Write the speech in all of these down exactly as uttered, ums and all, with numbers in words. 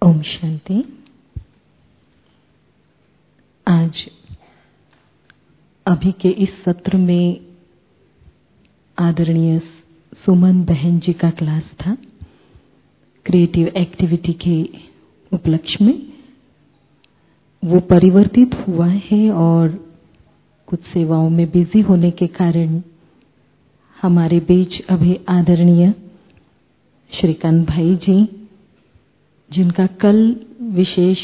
ओम शांति। आज अभी के इस सत्र में आदरणीय सुमन बहन जी का क्लास था क्रिएटिव एक्टिविटी के उपलक्ष्य में। वो परिवर्तित हुआ है और कुछ सेवाओं में बिजी होने के कारण हमारे बीच अभी आदरणीय श्रीकांत भाई जी, जिनका कल विशेष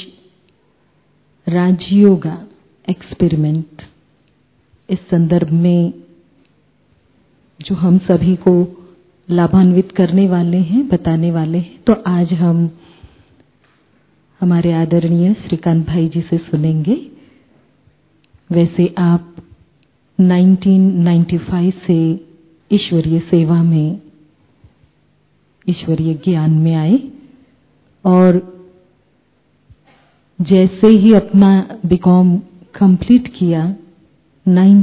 राजयोगा एक्सपेरिमेंट इस संदर्भ में जो हम सभी को लाभान्वित करने वाले हैं, बताने वाले हैं, तो आज हम हमारे आदरणीय श्रीकांत भाई जी से सुनेंगे। वैसे आप उन्नीस सौ पचानवे से ईश्वरीय सेवा में, ईश्वरीय ज्ञान में आए और जैसे ही अपना बीकॉम कंप्लीट किया उन्नीस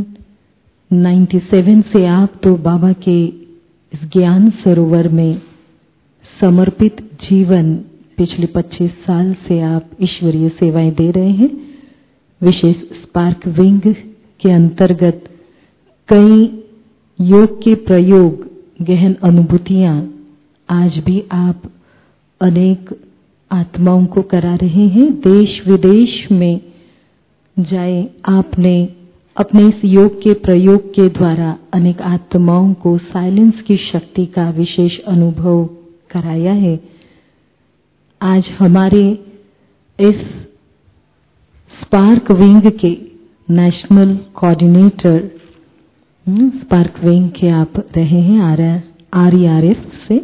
सौ सत्तानवे से आप तो बाबा के इस ज्ञान सरोवर में समर्पित जीवन पिछले पच्चीस साल से आप ईश्वरीय सेवाएं दे रहे हैं। विशेष स्पार्क विंग के अंतर्गत कई योग के प्रयोग, गहन अनुभूतियां आज भी आप अनेक आत्माओं को करा रहे हैं। देश विदेश में जाए आपने अपने इस योग के प्रयोग के द्वारा अनेक आत्माओं को साइलेंस की शक्ति का विशेष अनुभव कराया है। आज हमारे इस स्पार्क विंग के नेशनल कोऑर्डिनेटर स्पार्क विंग के आप रहे हैं आर ई आर एफ से।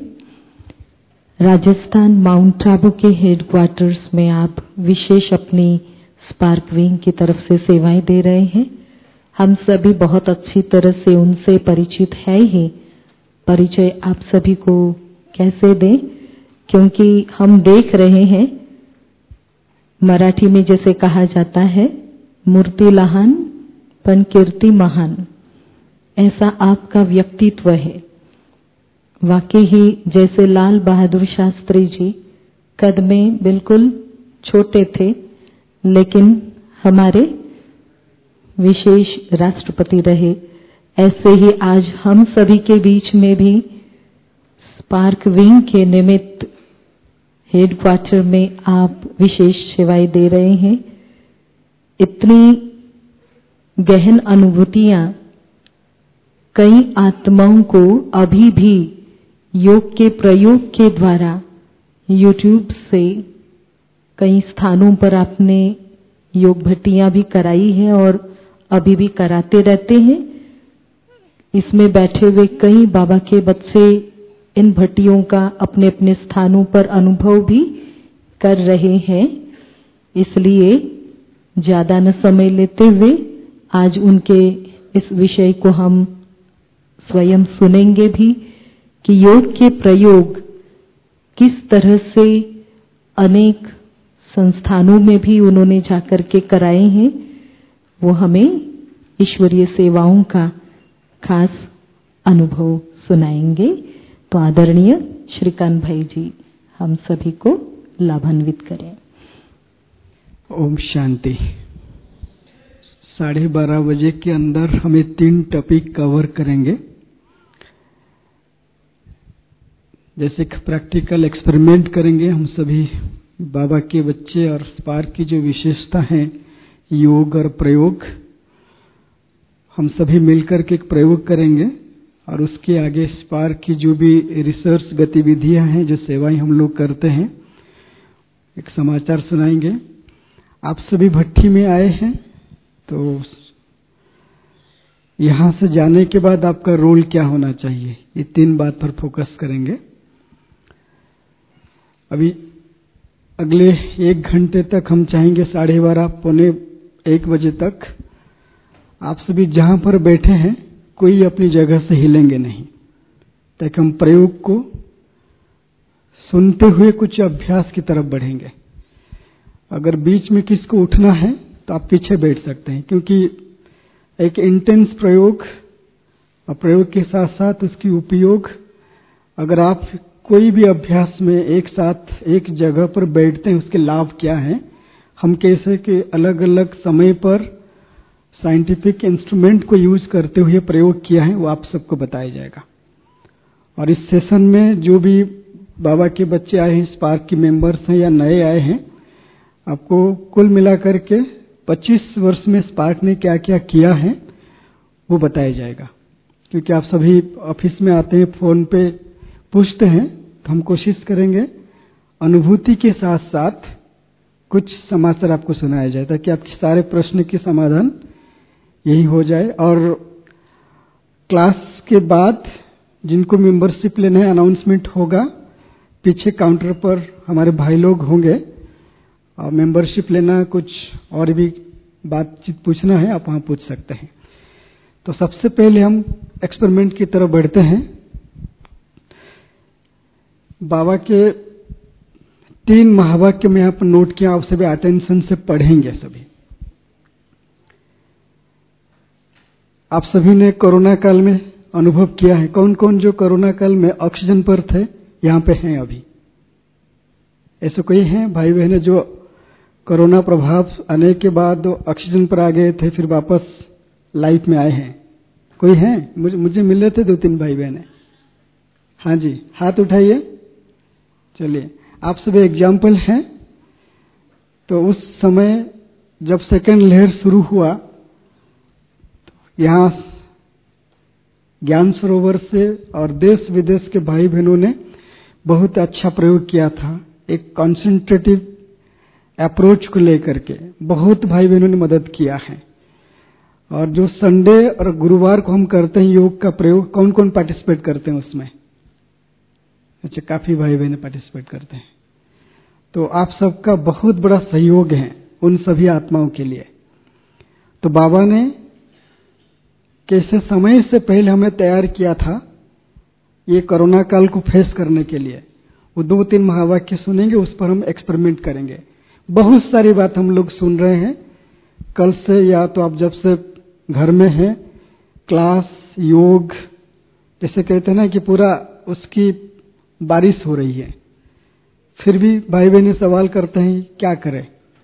राजस्थान माउंट आबू के हेडक्वार्टर्स में आप विशेष अपनी स्पार्क विंग की तरफ से सेवाएं दे रहे हैं। हम सभी बहुत अच्छी तरह से उनसे परिचित है ही। परिचय आप सभी को कैसे दें, क्योंकि हम देख रहे हैं मराठी में जैसे कहा जाता है, मूर्ति लहान पण कीर्ति महान। ऐसा आपका व्यक्तित्व है। वाकई ही जैसे लाल बहादुर शास्त्री जी कद में बिल्कुल छोटे थे, लेकिन हमारे विशेष राष्ट्रपति रहे, ऐसे ही आज हम सभी के बीच में भी स्पार्क विंग के निमित्त हेडक्वार्टर में आप विशेष सेवाएं दे रहे हैं। इतनी गहन अनुभूतियां कई आत्माओं को अभी भी योग के प्रयोग के द्वारा यूट्यूब से कई स्थानों पर आपने योग भट्टियां भी कराई है और अभी भी कराते रहते हैं। इसमें बैठे हुए कई बाबा के बच्चे इन भट्टियों का अपने अपने स्थानों पर अनुभव भी कर रहे हैं। इसलिए ज्यादा न समय लेते हुए आज उनके इस विषय को हम स्वयं सुनेंगे भी कि योग के प्रयोग किस तरह से अनेक संस्थानों में भी उन्होंने जाकर के कराए हैं। वो हमें ईश्वरीय सेवाओं का खास अनुभव सुनाएंगे। तो आदरणीय श्रीकांत भाई जी हम सभी को लाभान्वित करें। ओम शांति। साढ़े बारह बजे के अंदर हमें तीन टॉपिक कवर करेंगे। जैसे कि प्रैक्टिकल एक्सपेरिमेंट करेंगे हम सभी बाबा के बच्चे और स्पार्क की जो विशेषता है योग और प्रयोग, हम सभी मिलकर के एक प्रयोग करेंगे और उसके आगे स्पार्क की जो भी रिसर्च गतिविधियां हैं, जो सेवाएं हम लोग करते हैं, एक समाचार सुनाएंगे। आप सभी भट्टी में आए हैं तो यहां से जाने के बाद आपका रोल क्या होना चाहिए, ये तीन बात पर फोकस करेंगे। अभी अगले एक घंटे तक हम चाहेंगे साढ़े बारह पौने एक बजे तक आप सभी जहां पर बैठे हैं कोई अपनी जगह से हिलेंगे नहीं, ताकि हम प्रयोग को सुनते हुए कुछ अभ्यास की तरफ बढ़ेंगे। अगर बीच में किसको उठना है तो आप पीछे बैठ सकते हैं, क्योंकि एक इंटेंस प्रयोग और प्रयोग के साथ साथ उसकी उपयोग अगर आप कोई भी अभ्यास में एक साथ एक जगह पर बैठते हैं उसके लाभ क्या हैं, हम कैसे कि अलग अलग समय पर साइंटिफिक इंस्ट्रूमेंट को यूज करते हुए प्रयोग किया है, वो आप सबको बताया जाएगा। और इस सेशन में जो भी बाबा के बच्चे आए हैं, स्पार्क के मेंबर्स हैं या नए आए हैं, आपको कुल मिलाकर के पच्चीस वर्ष में स्पार्क ने क्या क्या किया है वो बताया जाएगा। क्योंकि आप सभी ऑफिस में आते हैं, फोन पे पूछते हैं, तो हम कोशिश करेंगे अनुभूति के साथ साथ कुछ समाचार आपको सुनाया जाए ताकि आपके सारे प्रश्न के समाधान यही हो जाए। और क्लास के बाद जिनको मेंबरशिप लेना है अनाउंसमेंट होगा, पीछे काउंटर पर हमारे भाई लोग होंगे, और मेंबरशिप लेना कुछ और भी बातचीत पूछना है आप वहां पूछ सकते हैं। तो सबसे पहले हम एक्सपेरिमेंट की तरफ बढ़ते हैं। बाबा के तीन महावाक्य में यहाँ पर नोट किया, आप सभी अटेंशन से पढ़ेंगे। सभी आप सभी ने कोरोना काल में अनुभव किया है। कौन कौन जो कोरोना काल में ऑक्सीजन पर थे यहाँ पे हैं अभी? ऐसे कोई हैं भाई बहने जो कोरोना प्रभाव आने के बाद ऑक्सीजन पर आ गए थे, फिर वापस लाइफ में आए हैं? कोई हैं? मुझे मुझे मिले थे दो तीन भाई बहने। हाँ जी, हाथ उठाइए। चलिए, आप सभी एग्जाम्पल हैं। तो उस समय जब सेकेंड लहर शुरू हुआ, यहाँ ज्ञान सरोवर से और देश विदेश के भाई बहनों ने बहुत अच्छा प्रयोग किया था। एक कॉन्सेंट्रेटिव अप्रोच को लेकर के बहुत भाई बहनों ने मदद किया है। और जो संडे और गुरुवार को हम करते हैं योग का प्रयोग, कौन कौन पार्टिसिपेट करते हैं उसमें? अच्छा, काफी भाई बहन पार्टिसिपेट करते हैं। तो आप सबका बहुत बड़ा सहयोग है उन सभी आत्माओं के लिए। तो बाबा ने कैसे समय से पहले हमें तैयार किया था ये कोरोना काल को फेस करने के लिए, वो दो तीन महावाक्य सुनेंगे, उस पर हम एक्सपेरिमेंट करेंगे। बहुत सारी बात हम लोग सुन रहे हैं कल से, या तो आप जब से घर में हैं, क्लास योग जैसे कहते हैं ना कि पूरा उसकी बारिश हो रही है, फिर भी भाई बहन सवाल करते हैं क्या करें,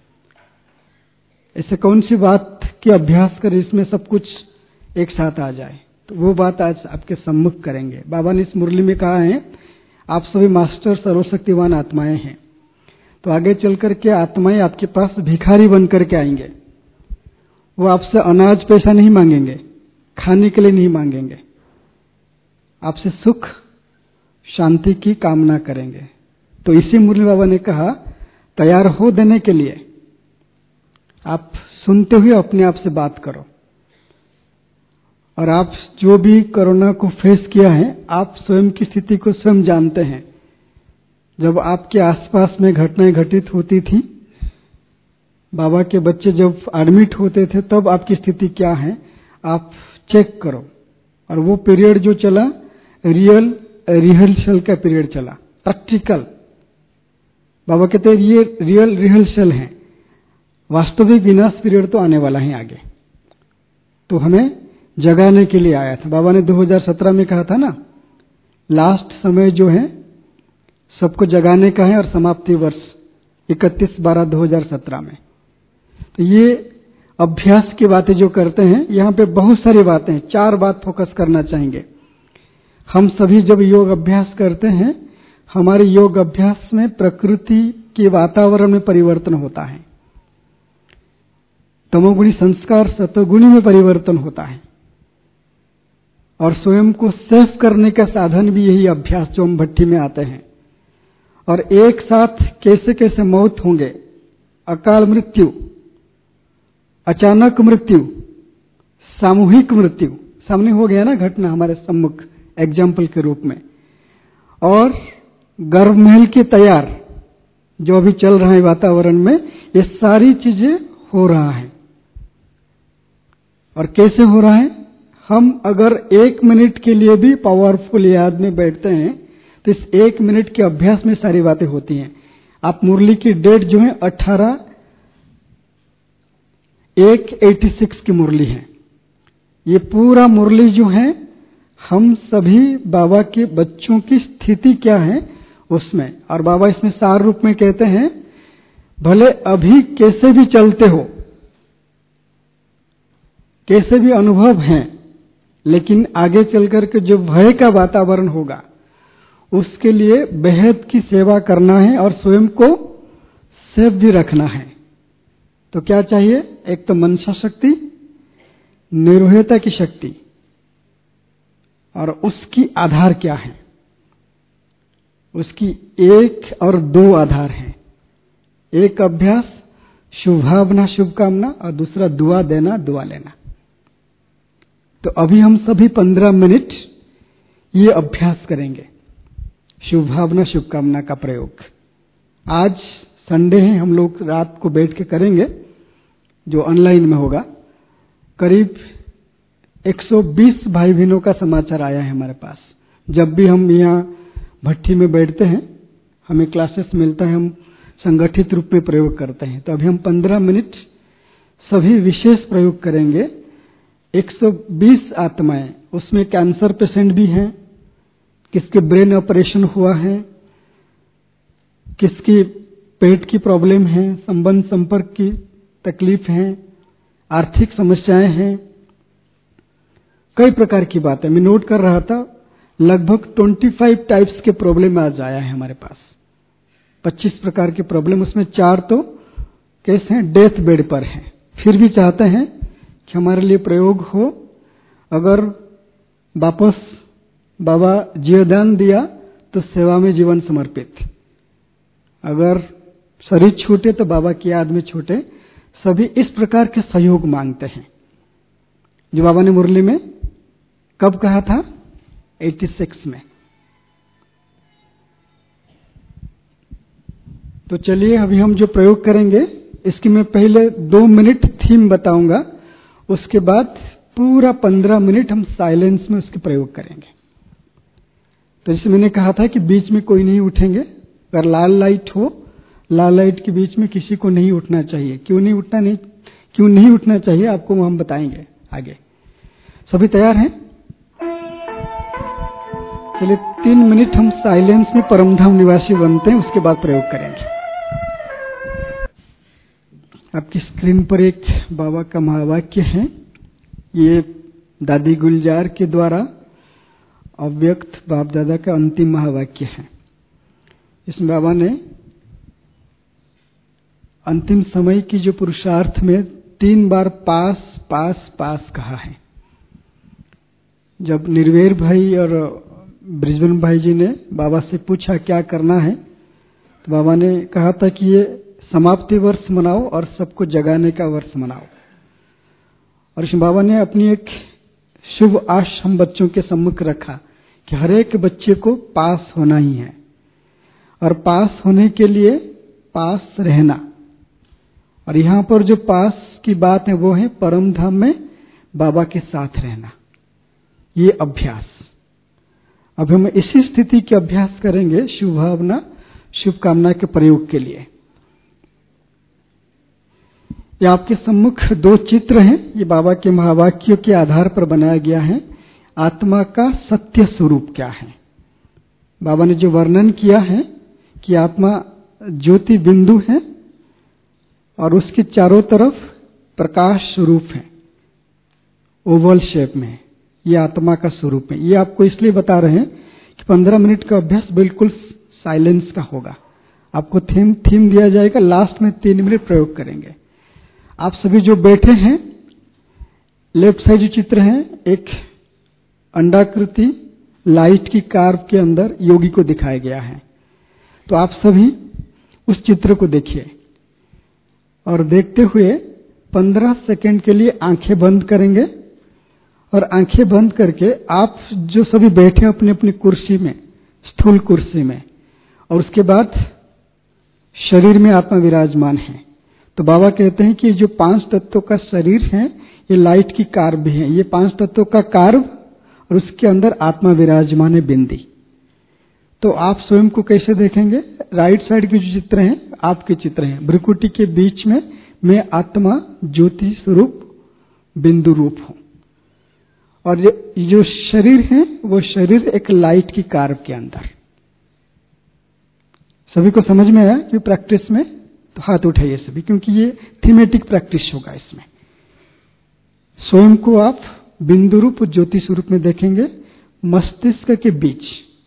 ऐसे कौन सी बात की अभ्यास करें इसमें सब कुछ एक साथ आ जाए। तो वो बात आज आपके सम्मुख करेंगे। बाबा ने इस मुरली में कहा है आप सभी मास्टर सर्वशक्तिवान आत्माएं हैं। तो आगे चल करके आत्माएं आपके पास भिखारी बन करके आएंगे। वो आपसे अनाज पैसा नहीं मांगेंगे, खाने के लिए नहीं मांगेंगे, आपसे सुख शांति की कामना करेंगे। तो इसी मुरली बाबा ने कहा तैयार हो देने के लिए आप सुनते हुए अपने आप से बात करो। और आप जो भी कोरोना को फेस किया है, आप स्वयं की स्थिति को स्वयं जानते हैं। जब आपके आसपास में घटनाएं घटित होती थी, बाबा के बच्चे जब एडमिट होते थे, तब आपकी स्थिति क्या है आप चेक करो। और वो पीरियड जो चला रियल रिहर्सल का पीरियड चला, प्रैक्टिकल। बाबा कहते हैं ये रियल रिहर्सल है, वास्तविक विनाश पीरियड तो आने वाला है आगे। तो हमें जगाने के लिए आया था। बाबा ने दो हज़ार सत्रह में कहा था ना, लास्ट समय जो है सबको जगाने का है, और समाप्ति वर्ष इकतीस बारह दो हज़ार सत्रह में। तो ये अभ्यास की बातें जो करते हैं, यहाँ पे बहुत सारी बातें, चार बात फोकस करना चाहेंगे। हम सभी जब योग अभ्यास करते हैं, हमारे योग अभ्यास में प्रकृति के वातावरण में परिवर्तन होता है, तमोगुणी संस्कार सतोगुणी में परिवर्तन होता है, और स्वयं को सेफ करने का साधन भी यही अभ्यास जो हम भट्टी में आते हैं। और एक साथ कैसे कैसे मौत होंगे, अकाल मृत्यु, अचानक मृत्यु, सामूहिक मृत्यु, सामने हो गया ना घटना हमारे सम्मुख एग्जाम्पल के रूप में। और गर्भ महल की तैयार जो अभी चल रहा है वातावरण में, ये सारी चीजें हो रहा है। और कैसे हो रहा है, हम अगर एक मिनट के लिए भी पावरफुल याद में बैठते हैं, तो इस एक मिनट के अभ्यास में सारी बातें होती हैं। आप मुरली की डेट जो है अठारह एक एटी सिक्स की मुरली है। ये पूरा मुरली जो है हम सभी बाबा के बच्चों की स्थिति क्या है उसमें। और बाबा इसमें सार रूप में कहते हैं, भले अभी कैसे भी चलते हो, कैसे भी अनुभव हैं, लेकिन आगे चलकर के जो भय का वातावरण होगा उसके लिए बेहद की सेवा करना है और स्वयं को सेफ भी रखना है। तो क्या चाहिए? एक तो मनसा शक्ति, निरोधता की शक्ति, और उसकी आधार क्या है? उसकी एक और दो आधार हैं। एक अभ्यास शुभभावना शुभकामना, और दूसरा दुआ देना दुआ लेना। तो अभी हम सभी पंद्रह मिनट ये अभ्यास करेंगे, शुभभावना शुभकामना का प्रयोग। आज संडे है, हम लोग रात को बैठ के करेंगे, जो ऑनलाइन में होगा। करीब एक सौ बीस भाई बहनों का समाचार आया है हमारे पास। जब भी हम यहाँ भट्टी में बैठते हैं, हमें क्लासेस मिलता है, हम संगठित रूप में प्रयोग करते हैं। तो अभी हम पंद्रह मिनट सभी विशेष प्रयोग करेंगे। एक सौ बीस आत्माएं, उसमें कैंसर पेशेंट भी हैं, किसके ब्रेन ऑपरेशन हुआ है, किसकी पेट की प्रॉब्लम है, संबंध संपर्क की तकलीफ है, आर्थिक समस्याएं हैं, कई प्रकार की बातें मैं नोट कर रहा था। लगभग पच्चीस टाइप्स के प्रॉब्लम आज आया है हमारे पास, पच्चीस प्रकार के प्रॉब्लम। उसमें चार तो केस हैं डेथ बेड पर हैं, फिर भी चाहते हैं कि हमारे लिए प्रयोग हो। अगर वापस बाबा जीवदान दिया तो सेवा में जीवन समर्पित, अगर शरीर छूटे तो बाबा की याद में छूटे। सभी इस प्रकार के सहयोग मांगते हैं, जो बाबा ने मुरली में कब कहा था? छियासी में। तो चलिए अभी हम जो प्रयोग करेंगे, इसकी मैं पहले दो मिनट थीम बताऊंगा, उसके बाद पूरा पंद्रह मिनट हम साइलेंस में उसके प्रयोग करेंगे। तो जैसे मैंने कहा था कि बीच में कोई नहीं उठेंगे। अगर लाल लाइट हो, लाल लाइट के बीच में किसी को नहीं उठना चाहिए। क्यों नहीं उठना नहीं क्यों नहीं उठना चाहिए आपको हम बताएंगे आगे। सभी तैयार हैं? चलिए तीन मिनट हम साइलेंस में परमधाम निवासी बनते हैं, उसके बाद प्रयोग करेंगे। आपकी स्क्रीन पर एक बाबा का महावाक्य है। ये दादी गुलजार के द्वारा अव्यक्त बाप दादा का अंतिम महावाक्य है। इसमें बाबा ने अंतिम समय की जो पुरुषार्थ में तीन बार पास पास पास कहा है। जब निर्वेर भाई और ब्रिजबन भाई जी ने बाबा से पूछा क्या करना है, तो बाबा ने कहा था कि ये समाप्ति वर्ष मनाओ और सबको जगाने का वर्ष मनाओ। और इसमें बाबा ने अपनी एक शुभ आश हम बच्चों के सम्मुख रखा कि हर एक बच्चे को पास होना ही है, और पास होने के लिए पास रहना। और यहाँ पर जो पास की बात है वो है परम धाम में बाबा के साथ रहना, ये अभ्यास। अब हम इसी स्थिति के अभ्यास करेंगे शुभ भावना शुभकामना के प्रयोग के लिए। ये आपके सम्मुख दो चित्र हैं, ये बाबा के महावाक्यों के आधार पर बनाया गया है। आत्मा का सत्य स्वरूप क्या है? बाबा ने जो वर्णन किया है कि आत्मा ज्योति बिंदु है और उसके चारों तरफ प्रकाश स्वरूप है, ओवल शेप में, ये आत्मा का स्वरूप है। ये आपको इसलिए बता रहे हैं कि पंद्रह मिनट का अभ्यास बिल्कुल साइलेंस का होगा। आपको थीम थीम दिया जाएगा, लास्ट में तीन मिनट प्रयोग करेंगे। आप सभी जो बैठे हैं, लेफ्ट साइड जो चित्र है, एक अंडाकृति लाइट की कार्व के अंदर योगी को दिखाया गया है। तो आप सभी उस चित्र को देखिए और देखते हुए पंद्रह सेकंड के लिए आंखें बंद करेंगे। और आंखें बंद करके आप जो सभी बैठे अपनी अपनी कुर्सी में, स्थूल कुर्सी में, और उसके बाद शरीर में आत्मा विराजमान है। तो बाबा कहते हैं कि जो पांच तत्वों का शरीर है, ये लाइट की कार्व भी है। ये पांच तत्वों का कार्व और उसके अंदर आत्मा विराजमान है, बिंदी। तो आप स्वयं को कैसे देखेंगे? राइट साइड के जो चित्र हैं आपके चित्र हैं। भ्रुकुटी के बीच में मैं आत्मा ज्योति स्वरूप बिंदु रूप हूं, और जो शरीर है वो शरीर एक लाइट की कार्व के अंदर। सभी को समझ में आया कि प्रैक्टिस में? तो हाथ उठाइए सभी, क्योंकि ये थीमेटिक प्रैक्टिस होगा इसमें। स्वयं को आप बिंदु रूप ज्योति स्वरूप में देखेंगे, मस्तिष्क के बीच,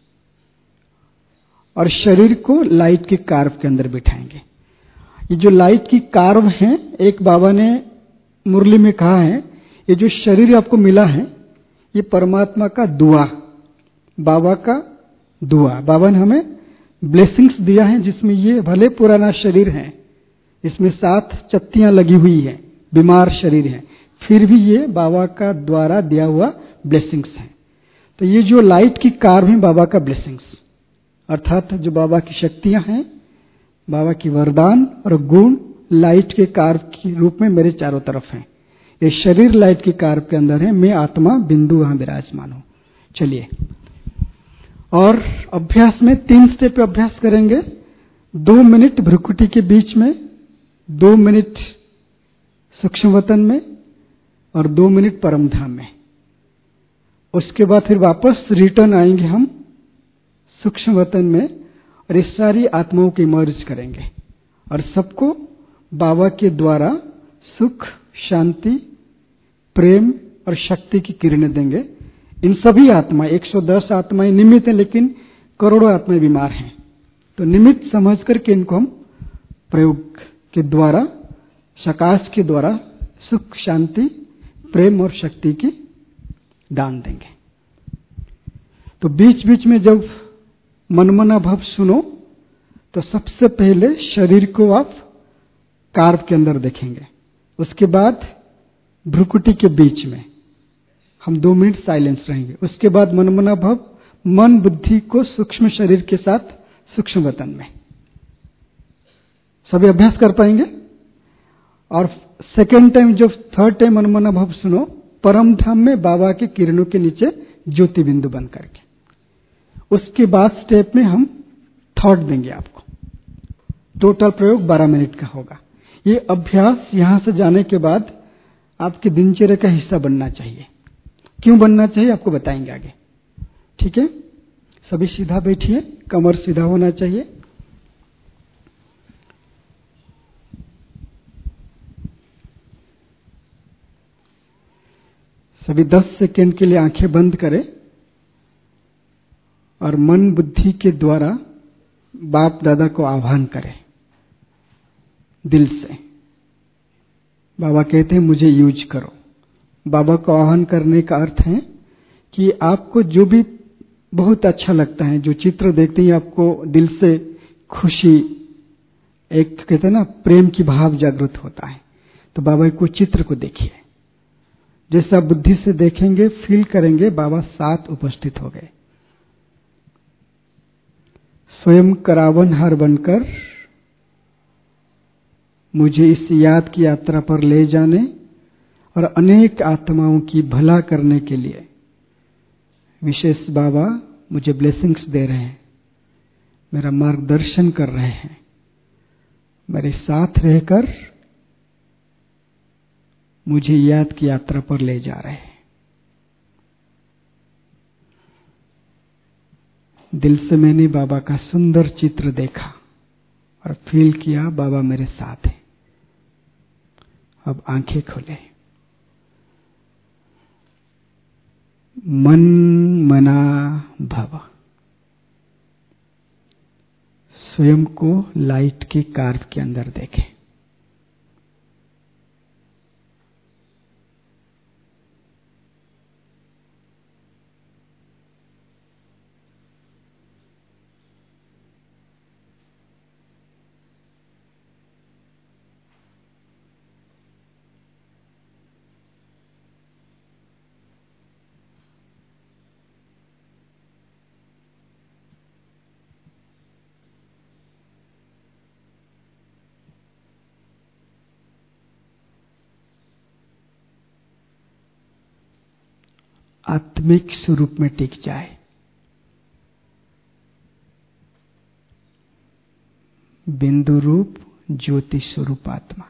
और शरीर को लाइट के कार्व के अंदर बिठाएंगे। ये जो लाइट की कार्व है, एक बाबा ने मुरली में कहा है, ये जो शरीर आपको मिला है ये परमात्मा का दुआ, बाबा का दुआ। बाबा ने हमें ब्लेसिंग्स दिया है, जिसमें ये भले पुराना शरीर है, इसमें सात चत्तियां लगी हुई है, बीमार शरीर है, फिर भी ये बाबा का द्वारा दिया हुआ ब्लेसिंग्स है। तो ये जो लाइट की कार्व है बाबा का ब्लेसिंग्स, अर्थात जो बाबा की शक्तियां हैं, बाबा की वरदान और गुण लाइट के कार्व के रूप में मेरे चारों तरफ हैं। ये शरीर लाइट के कार्व के अंदर है, मैं आत्मा बिंदु वहां विराजमान हूं। चलिए, और अभ्यास में तीन स्टेप अभ्यास करेंगे। दो मिनट भ्रुकुटी के बीच में, दो मिनट सूक्ष्म वतन में, और दो मिनट परम धाम में। उसके बाद फिर वापस रिटर्न आएंगे हम सूक्ष्म वतन में, और इस सारी आत्माओं की मर्ज करेंगे और सबको बाबा के द्वारा सुख, शांति, प्रेम और शक्ति की किरणें देंगे। इन सभी आत्माएं, एक सौ दस आत्माएं निमित्त हैं, लेकिन करोड़ों आत्माएं बीमार हैं। तो निमित्त समझ करके इनको हम प्रयोग के द्वारा, सकाश के द्वारा सुख, शांति, प्रेम और शक्ति की दान देंगे। तो बीच बीच में जब मनमना भाव सुनो तो सबसे पहले शरीर को आप कार्व के अंदर देखेंगे। उसके बाद भ्रुकुटी के बीच में हम दो मिनट साइलेंस रहेंगे। उसके बाद मनमना भाव, मन बुद्धि को सूक्ष्म शरीर के साथ सूक्ष्म वतन में। सभी अभ्यास कर पाएंगे? और सेकेंड टाइम जब थर्ड टाइम मनमना भाव सुनो, परम धाम में बाबा के किरणों के नीचे ज्योति बिंदु बन करके। उसके बाद स्टेप में हम थॉट देंगे आपको। टोटल प्रयोग बारह मिनट का होगा। ये अभ्यास यहां से जाने के बाद आपकी दिनचर्या का हिस्सा बनना चाहिए। क्यों बनना चाहिए आपको बताएंगे आगे, ठीक है? सभी सीधा बैठिए, कमर सीधा होना चाहिए। सभी दस सेकेंड के लिए आंखें बंद करें और मन बुद्धि के द्वारा बाप दादा को आह्वान करें दिल से। बाबा कहते हैं मुझे यूज करो। बाबा को आह्वान करने का अर्थ है कि आपको जो भी बहुत अच्छा लगता है, जो चित्र देखते ही आपको दिल से खुशी, एक कहते हैं ना प्रेम की भाव जागृत होता है, तो बाबा को चित्र को देखिए। जैसा बुद्धि से देखेंगे, फील करेंगे, बाबा साथ उपस्थित हो गए। स्वयं करावनहार बनकर मुझे इस याद की यात्रा पर ले जाने और अनेक आत्माओं की भला करने के लिए विशेष बाबा मुझे ब्लेसिंग्स दे रहे हैं, मेरा मार्गदर्शन कर रहे हैं, मेरे साथ रहकर मुझे याद की यात्रा पर ले जा रहे हैं। दिल से मैंने बाबा का सुंदर चित्र देखा और फील किया बाबा मेरे साथ हैं। अब आंखें खोले। मन मना भव। स्वयं को लाइट के कार्व के अंदर देखें। आत्मिक स्वरूप में टिक जाए। बिंदु रूप ज्योति स्वरूप आत्मा।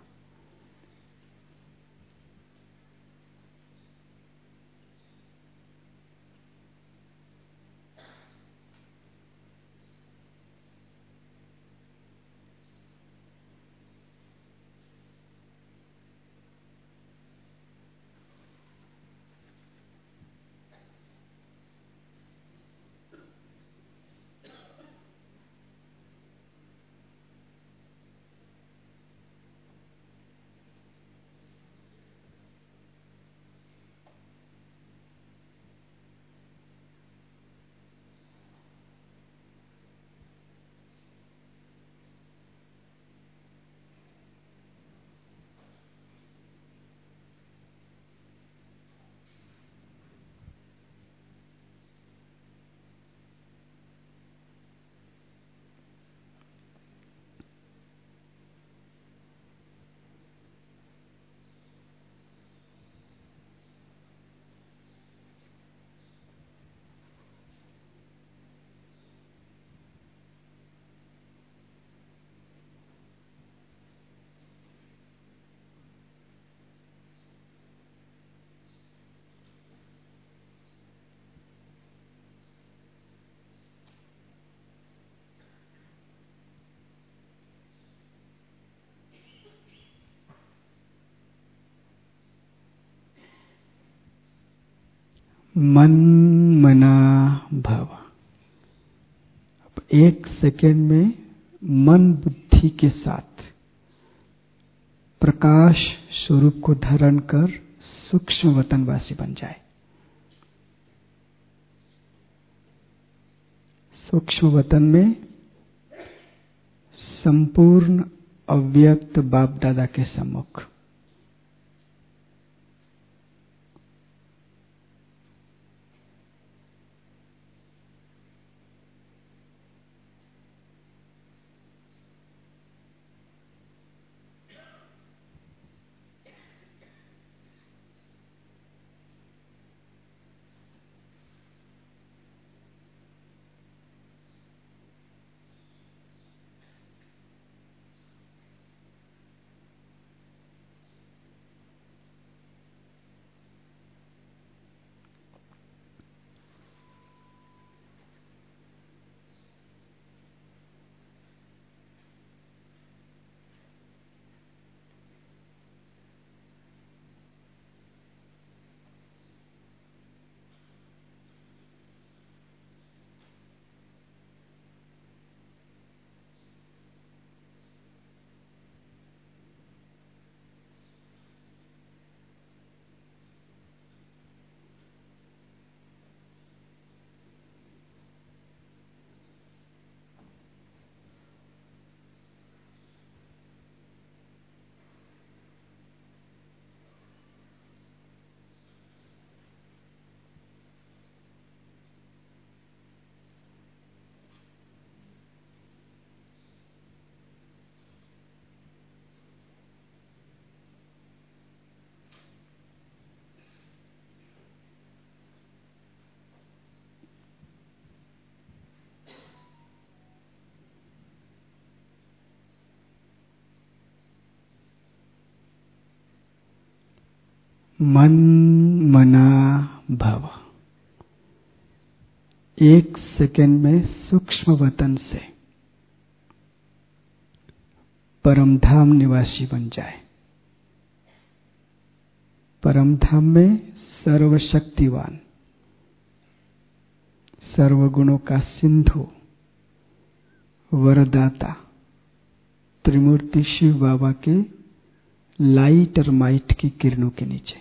मन मना भव। अब एक सेकेंड में मन बुद्धि के साथ प्रकाश स्वरूप को धारण कर सूक्ष्म वतनवासी बन जाए। सूक्ष्म वतन में संपूर्ण अव्यक्त बाप दादा के सम्मुख मन मना भव। एक सेकेंड में सूक्ष्म वतन से परमधाम निवासी बन जाए। परमधाम में सर्वशक्तिवान, सर्वगुणों का सिंधु, वरदाता त्रिमूर्ति शिव बाबा के लाइट और माइट की किरणों के नीचे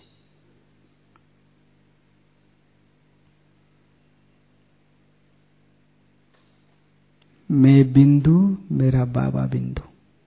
मैं बिंदु, मेरा बाबा बिंदु।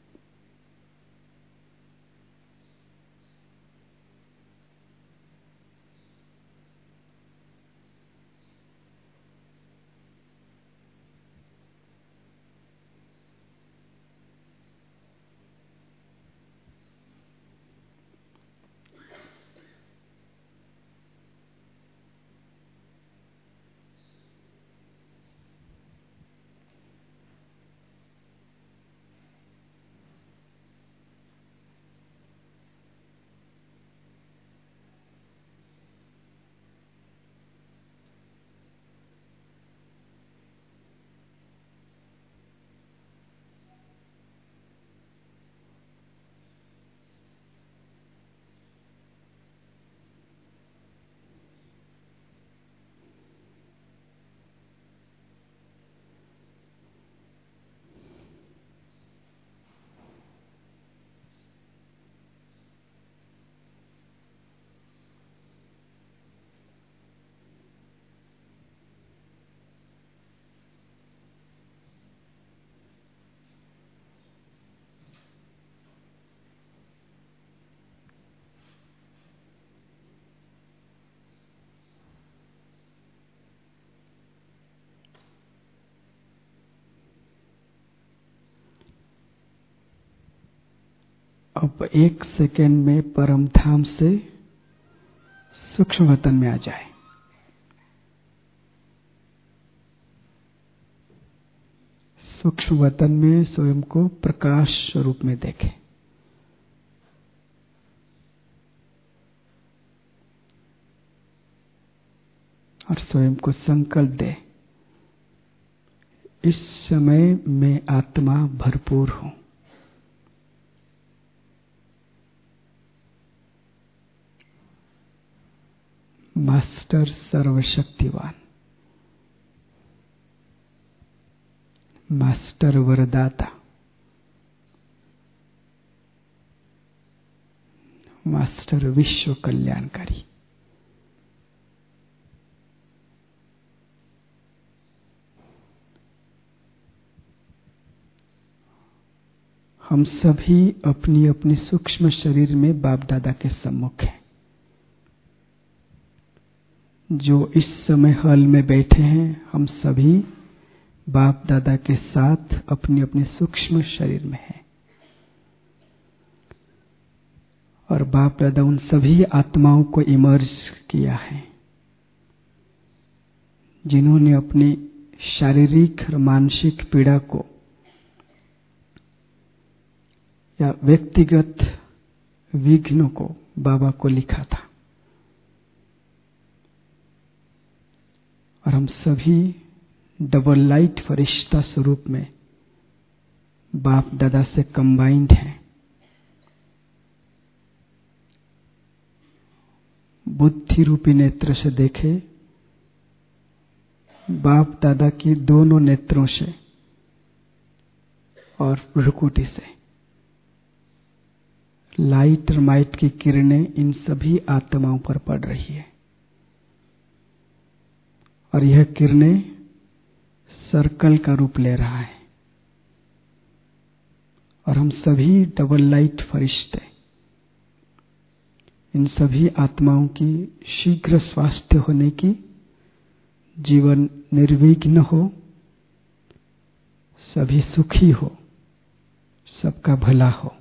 अब एक सेकेंड में परमधाम से सूक्ष्म वतन में आ जाए। सूक्ष्म वतन में स्वयं को प्रकाश स्वरूप में देखें। और स्वयं को संकल्प दे, इस समय मैं आत्मा भरपूर हूं। मस्त मास्टर सर्वशक्तिवान, मास्टर वरदाता, मास्टर विश्व कल्याणकारी। हम सभी अपनी अपनी सूक्ष्म शरीर में बाप दादा के सम्मुख हैं। जो इस समय हॉल में बैठे हैं, हम सभी बाप दादा के साथ अपनी अपनी सूक्ष्म शरीर में हैं। और बाप दादा उन सभी आत्माओं को इमर्ज किया है जिन्होंने अपनी शारीरिक और मानसिक पीड़ा को या व्यक्तिगत विघ्नों को बाबा को लिखा था। और हम सभी डबल लाइट फरिश्ता स्वरूप में बाप दादा से कंबाइंड हैं। बुद्धि रूपी नेत्र से देखे, बाप दादा की दोनों नेत्रों से और भ्रुकुटी से लाइट और माइट की किरणें इन सभी आत्माओं पर पड़ रही है। और यह किरणें सर्कल का रूप ले रहा है। और हम सभी डबल लाइट फरिश्ते इन सभी आत्माओं की शीघ्र स्वास्थ्य होने की, जीवन निर्विघ्न हो, सभी सुखी हो, सबका भला हो,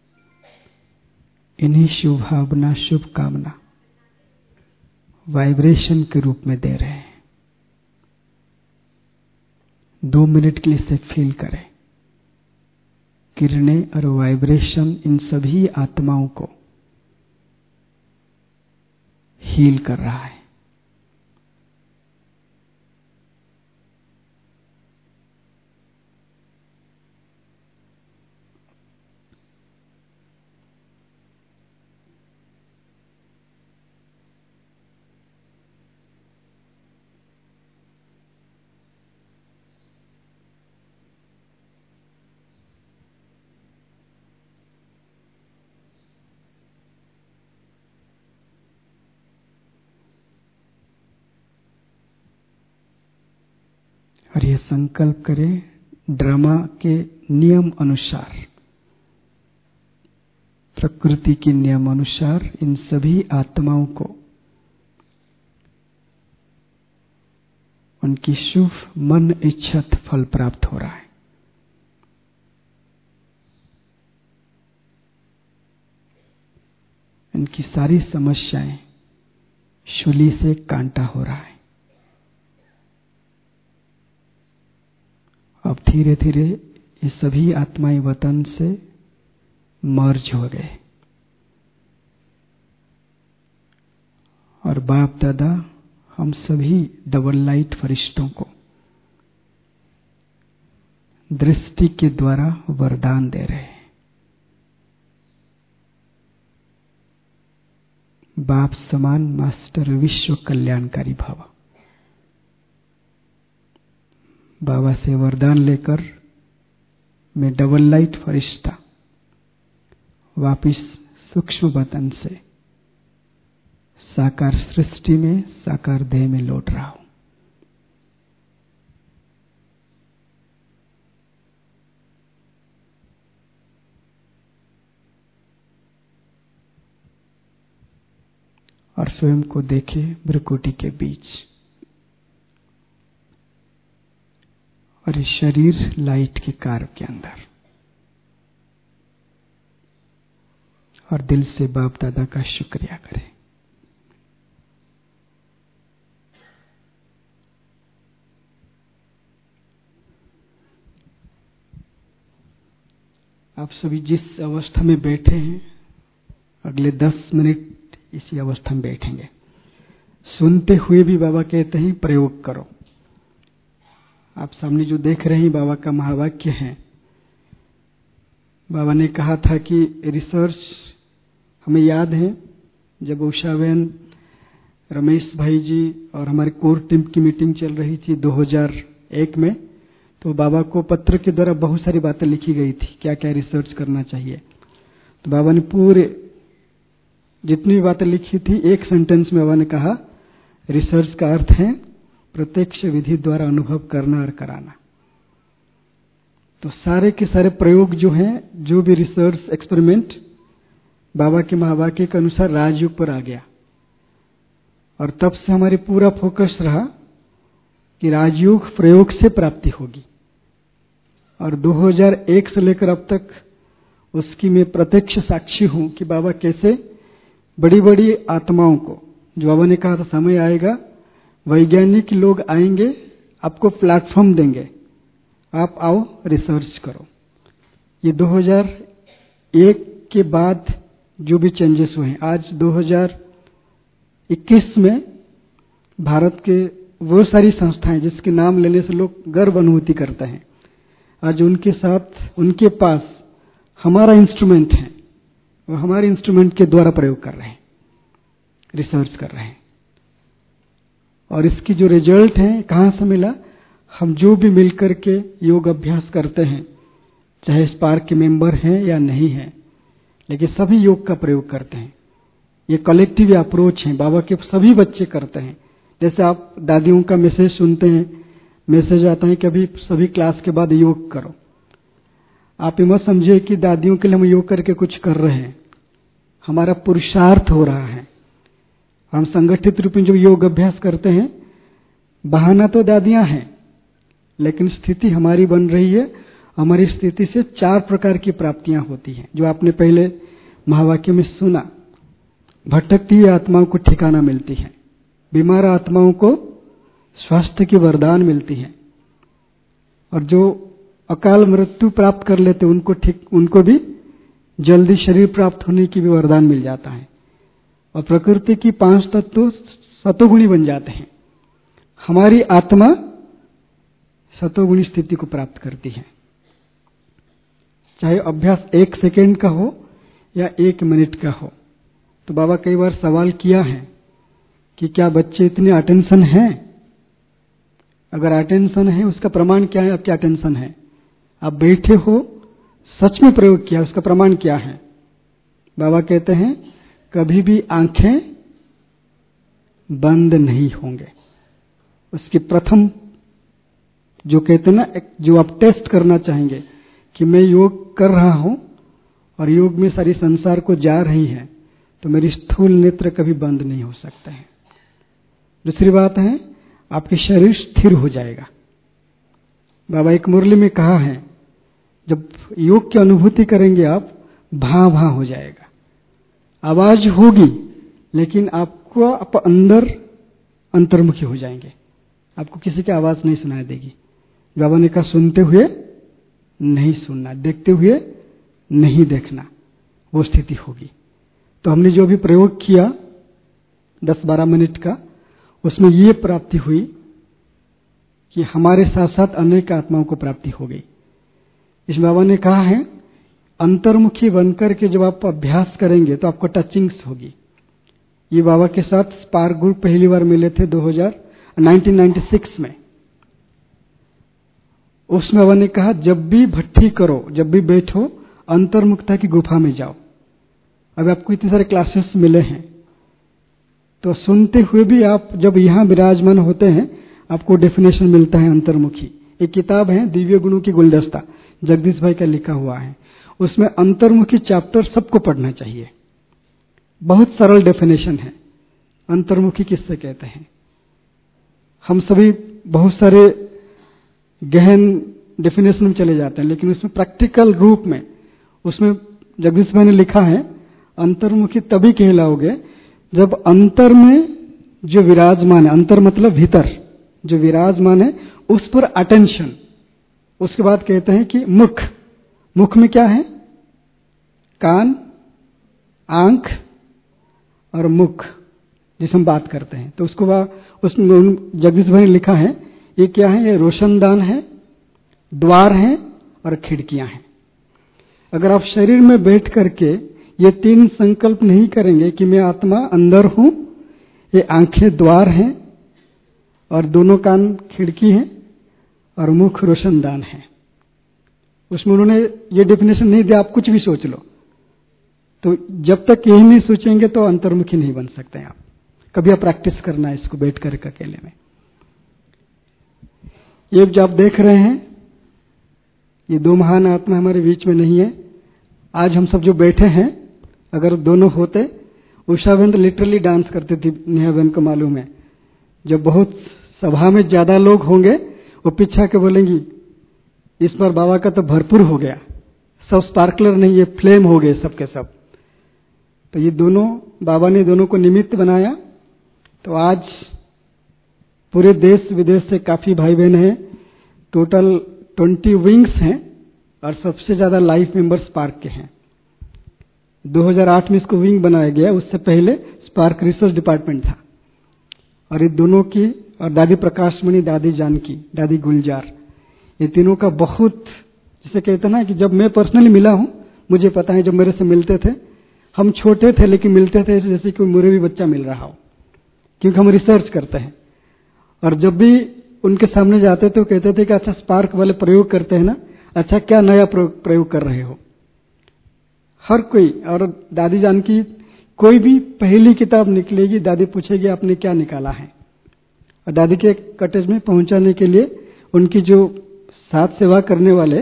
इन्हीं शुभ भावना, शुभ कामना वाइब्रेशन के रूप में दे रहे हैं। दो मिनट के लिए इसे फील करें। किरणें और वाइब्रेशन इन सभी आत्माओं को हील कर रहा है। और यह संकल्प करें, ड्रामा के नियम अनुसार, प्रकृति के नियम अनुसार इन सभी आत्माओं को उनकी शुभ मन इच्छित फल प्राप्त हो रहा है। इनकी सारी समस्याएं शूली से कांटा हो रहा है। अब धीरे धीरे ये सभी आत्माएं वतन से मर्ज हो गए। और बाप दादा हम सभी डबल लाइट फरिश्तों को दृष्टि के द्वारा वरदान दे रहे हैं। बाप समान मास्टर विश्व कल्याणकारी भव। बाबा से वरदान लेकर मैं डबल लाइट फरिश्ता वापिस सूक्ष्म वतन से साकार सृष्टि में, साकार देह में लौट रहा हूं। और स्वयं को देखे भ्रुकुटी के बीच। और इस शरीर लाइट के कार्य के अंदर। और दिल से बाप दादा का शुक्रिया करें। आप सभी जिस अवस्था में बैठे हैं, अगले दस मिनट इसी अवस्था में बैठेंगे। सुनते हुए भी बाबा कहते हैं प्रयोग करो। आप सामने जो देख रहे हैं बाबा का महावाक्य है। बाबा ने कहा था कि रिसर्च, हमें याद है जब उषा बहन रमेश भाई जी और हमारे कोर टीम की मीटिंग चल रही थी दो हज़ार एक में, तो बाबा को पत्र के द्वारा बहुत सारी बातें लिखी गई थी, क्या क्या रिसर्च करना चाहिए। तो बाबा ने पूरे जितनी भी बातें लिखी थी एक सेंटेंस में बाबा ने कहा, रिसर्च का अर्थ है प्रत्यक्ष विधि द्वारा अनुभव करना और कराना। तो सारे के सारे प्रयोग जो हैं, जो भी रिसर्च एक्सपेरिमेंट बाबा के महावाक्य के अनुसार राजयोग पर आ गया, और तब से हमारी पूरा फोकस रहा कि राजयोग प्रयोग से प्राप्ति होगी। और दो हज़ार एक से लेकर अब तक उसकी मैं प्रत्यक्ष साक्षी हूं कि बाबा कैसे बड़ी बड़ी आत्माओं को, जो बाबा ने कहा था समय आएगा वैज्ञानिक लोग आएंगे, आपको प्लेटफॉर्म देंगे, आप आओ रिसर्च करो। ये दो हज़ार एक के बाद जो भी चेंजेस हुए हैं, आज दो हज़ार इक्कीस में भारत के वो सारी संस्थाएं जिसके नाम लेने से लोग गर्व अनुभूति करते हैं, आज उनके साथ उनके पास हमारा इंस्ट्रूमेंट है, वो हमारे इंस्ट्रूमेंट के द्वारा प्रयोग कर रहे हैं, रिसर्च कर रहे हैं। और इसकी जो रिजल्ट है कहां से मिला, हम जो भी मिलकर के योग अभ्यास करते हैं, चाहे स्पार्क के मेंबर हैं या नहीं हैं, लेकिन सभी योग का प्रयोग करते हैं। ये कलेक्टिव अप्रोच है, बाबा के सभी बच्चे करते हैं। जैसे आप दादियों का मैसेज सुनते हैं, मैसेज आता है कि अभी सभी क्लास के बाद योग करो। आप ये मत समझिए कि दादियों के लिए हम योग करके कुछ कर रहे हैं, हमारा पुरुषार्थ हो रहा है। हम संगठित रूप में जो योग अभ्यास करते हैं, बहाना तो दादियां हैं, लेकिन स्थिति हमारी बन रही है। हमारी स्थिति से चार प्रकार की प्राप्तियां होती हैं, जो आपने पहले महावाक्य में सुना। भटकती हुई आत्माओं को ठिकाना मिलती है, बीमार आत्माओं को स्वास्थ्य की वरदान मिलती है, और जो अकाल मृत्यु प्राप्त कर लेते उनको ठीक उनको भी जल्दी शरीर प्राप्त होने की भी वरदान मिल जाता है। और प्रकृति की पांच तत्व सतोगुणी बन जाते हैं। हमारी आत्मा सतोगुणी स्थिति को प्राप्त करती है, चाहे अभ्यास एक सेकेंड का हो या एक मिनट का हो। तो बाबा कई बार सवाल किया है कि क्या बच्चे इतने अटेंशन हैं? अगर अटेंशन है उसका प्रमाण क्या है? आपकी अटेंशन है, आप बैठे हो, सच में प्रयोग किया, उसका प्रमाण क्या है? बाबा कहते हैं कभी भी आंखें बंद नहीं होंगे। उसकी प्रथम जो कहते हैं ना, जो आप टेस्ट करना चाहेंगे कि मैं योग कर रहा हूं और योग में सारी संसार को जा रही है, तो मेरी स्थूल नेत्र कभी बंद नहीं हो सकता है। दूसरी बात है, आपके शरीर स्थिर हो जाएगा। बाबा एक मुरली में कहा है, जब योग की अनुभूति करेंगे आप, भां भां हो जाएगा, आवाज होगी लेकिन आपको आप अंदर अंतर्मुखी हो जाएंगे, आपको किसी की आवाज नहीं सुनाई देगी। बाबा ने कहा सुनते हुए नहीं सुनना, देखते हुए नहीं देखना, वो स्थिति होगी। तो हमने जो भी प्रयोग किया दस बारह मिनट का, उसमें ये प्राप्ति हुई कि हमारे साथ साथ अनेक आत्माओं को प्राप्ति हो गई। इस बाबा ने कहा है अंतर्मुखी बनकर के जब आप अभ्यास करेंगे तो आपको टचिंग्स होगी। ये बाबा के साथ स्पार्क ग्रुप पहली बार मिले थे दो हज़ार उन्नीस में। उसमें बाबा ने कहा जब भी भट्ठी करो, जब भी बैठो, अंतर्मुखता की गुफा में जाओ। अब आपको इतने सारे क्लासेस मिले हैं, तो सुनते हुए भी आप जब यहां विराजमान होते हैं, आपको डेफिनेशन मिलता है अंतर्मुखी। एक किताब है दिव्य गुणों की गुलदस्ता, जगदीश भाई का लिखा हुआ है, उसमें अंतर्मुखी चैप्टर सबको पढ़ना चाहिए। बहुत सरल डेफिनेशन है अंतर्मुखी किससे कहते हैं। हम सभी बहुत सारे गहन डेफिनेशन में चले जाते हैं, लेकिन उसमें प्रैक्टिकल रूप में उसमें जगदीश भाई ने लिखा है अंतर्मुखी तभी कहलाओगे जब अंतर में जो विराजमान है, अंतर मतलब भीतर जो विराजमान है उस पर अटेंशन। उसके बाद कहते हैं कि मुख, मुख में क्या है? कान, आंख और मुख, जिसे हम बात करते हैं। तो उसको उसमें जगदीश भाई ने लिखा है ये क्या है? ये रोशनदान है, द्वार है और खिड़कियां हैं। अगर आप शरीर में बैठ करके ये तीन संकल्प नहीं करेंगे कि मैं आत्मा अंदर हूं ये आंखें द्वार हैं और दोनों कान खिड़की हैं और मुख रोशनदान है। उसमें उन्होंने ये डेफिनेशन नहीं दिया आप कुछ भी सोच लो। तो जब तक यही नहीं सोचेंगे तो अंतर्मुखी नहीं बन सकते आप। कभी आप प्रैक्टिस करना है इसको बैठ कर अकेले में। ये जो आप देख रहे हैं ये दो महान आत्मा हमारे बीच में नहीं है। आज हम सब जो बैठे हैं अगर दोनों होते, उषा बहन तो लिटरली डांस करती थी, नेहा बहन को मालूम है। जब बहुत सभा में ज्यादा लोग होंगे वो पीछा के बोलेंगी इस बार बाबा का तो भरपूर हो गया, सब स्पार्कलर नहीं ये फ्लेम हो गए सबके सब। तो ये दोनों बाबा ने दोनों को निमित्त बनाया। तो आज पूरे देश विदेश से काफी भाई बहन हैं, टोटल ट्वेंटी विंग्स हैं और सबसे ज्यादा लाइफ मेंबर स्पार्क के हैं। दो हज़ार आठ में इसको विंग बनाया गया, उससे पहले स्पार्क रिसर्च डिपार्टमेंट था। और ये दोनों की और दादी प्रकाशमणि, दादी जानकी, दादी गुलजार, ये तीनों का बहुत, जिसे कहते हैं ना कि जब मैं पर्सनली मिला हूं मुझे पता है जब मेरे से मिलते थे हम छोटे थे लेकिन मिलते थे जैसे कोई मुझे भी बच्चा मिल रहा हो, क्योंकि हम रिसर्च करते हैं। और जब भी उनके सामने जाते थे वो कहते थे कि अच्छा स्पार्क वाले प्रयोग करते हैं ना, अच्छा क्या नया प्रयोग कर रहे हो। हर कोई, और दादी जानकी कोई भी पहली किताब निकलेगी दादी पूछेगी आपने क्या निकाला है। और दादी के कॉटेज में पहुंचाने के लिए उनकी जो साथ सेवा करने वाले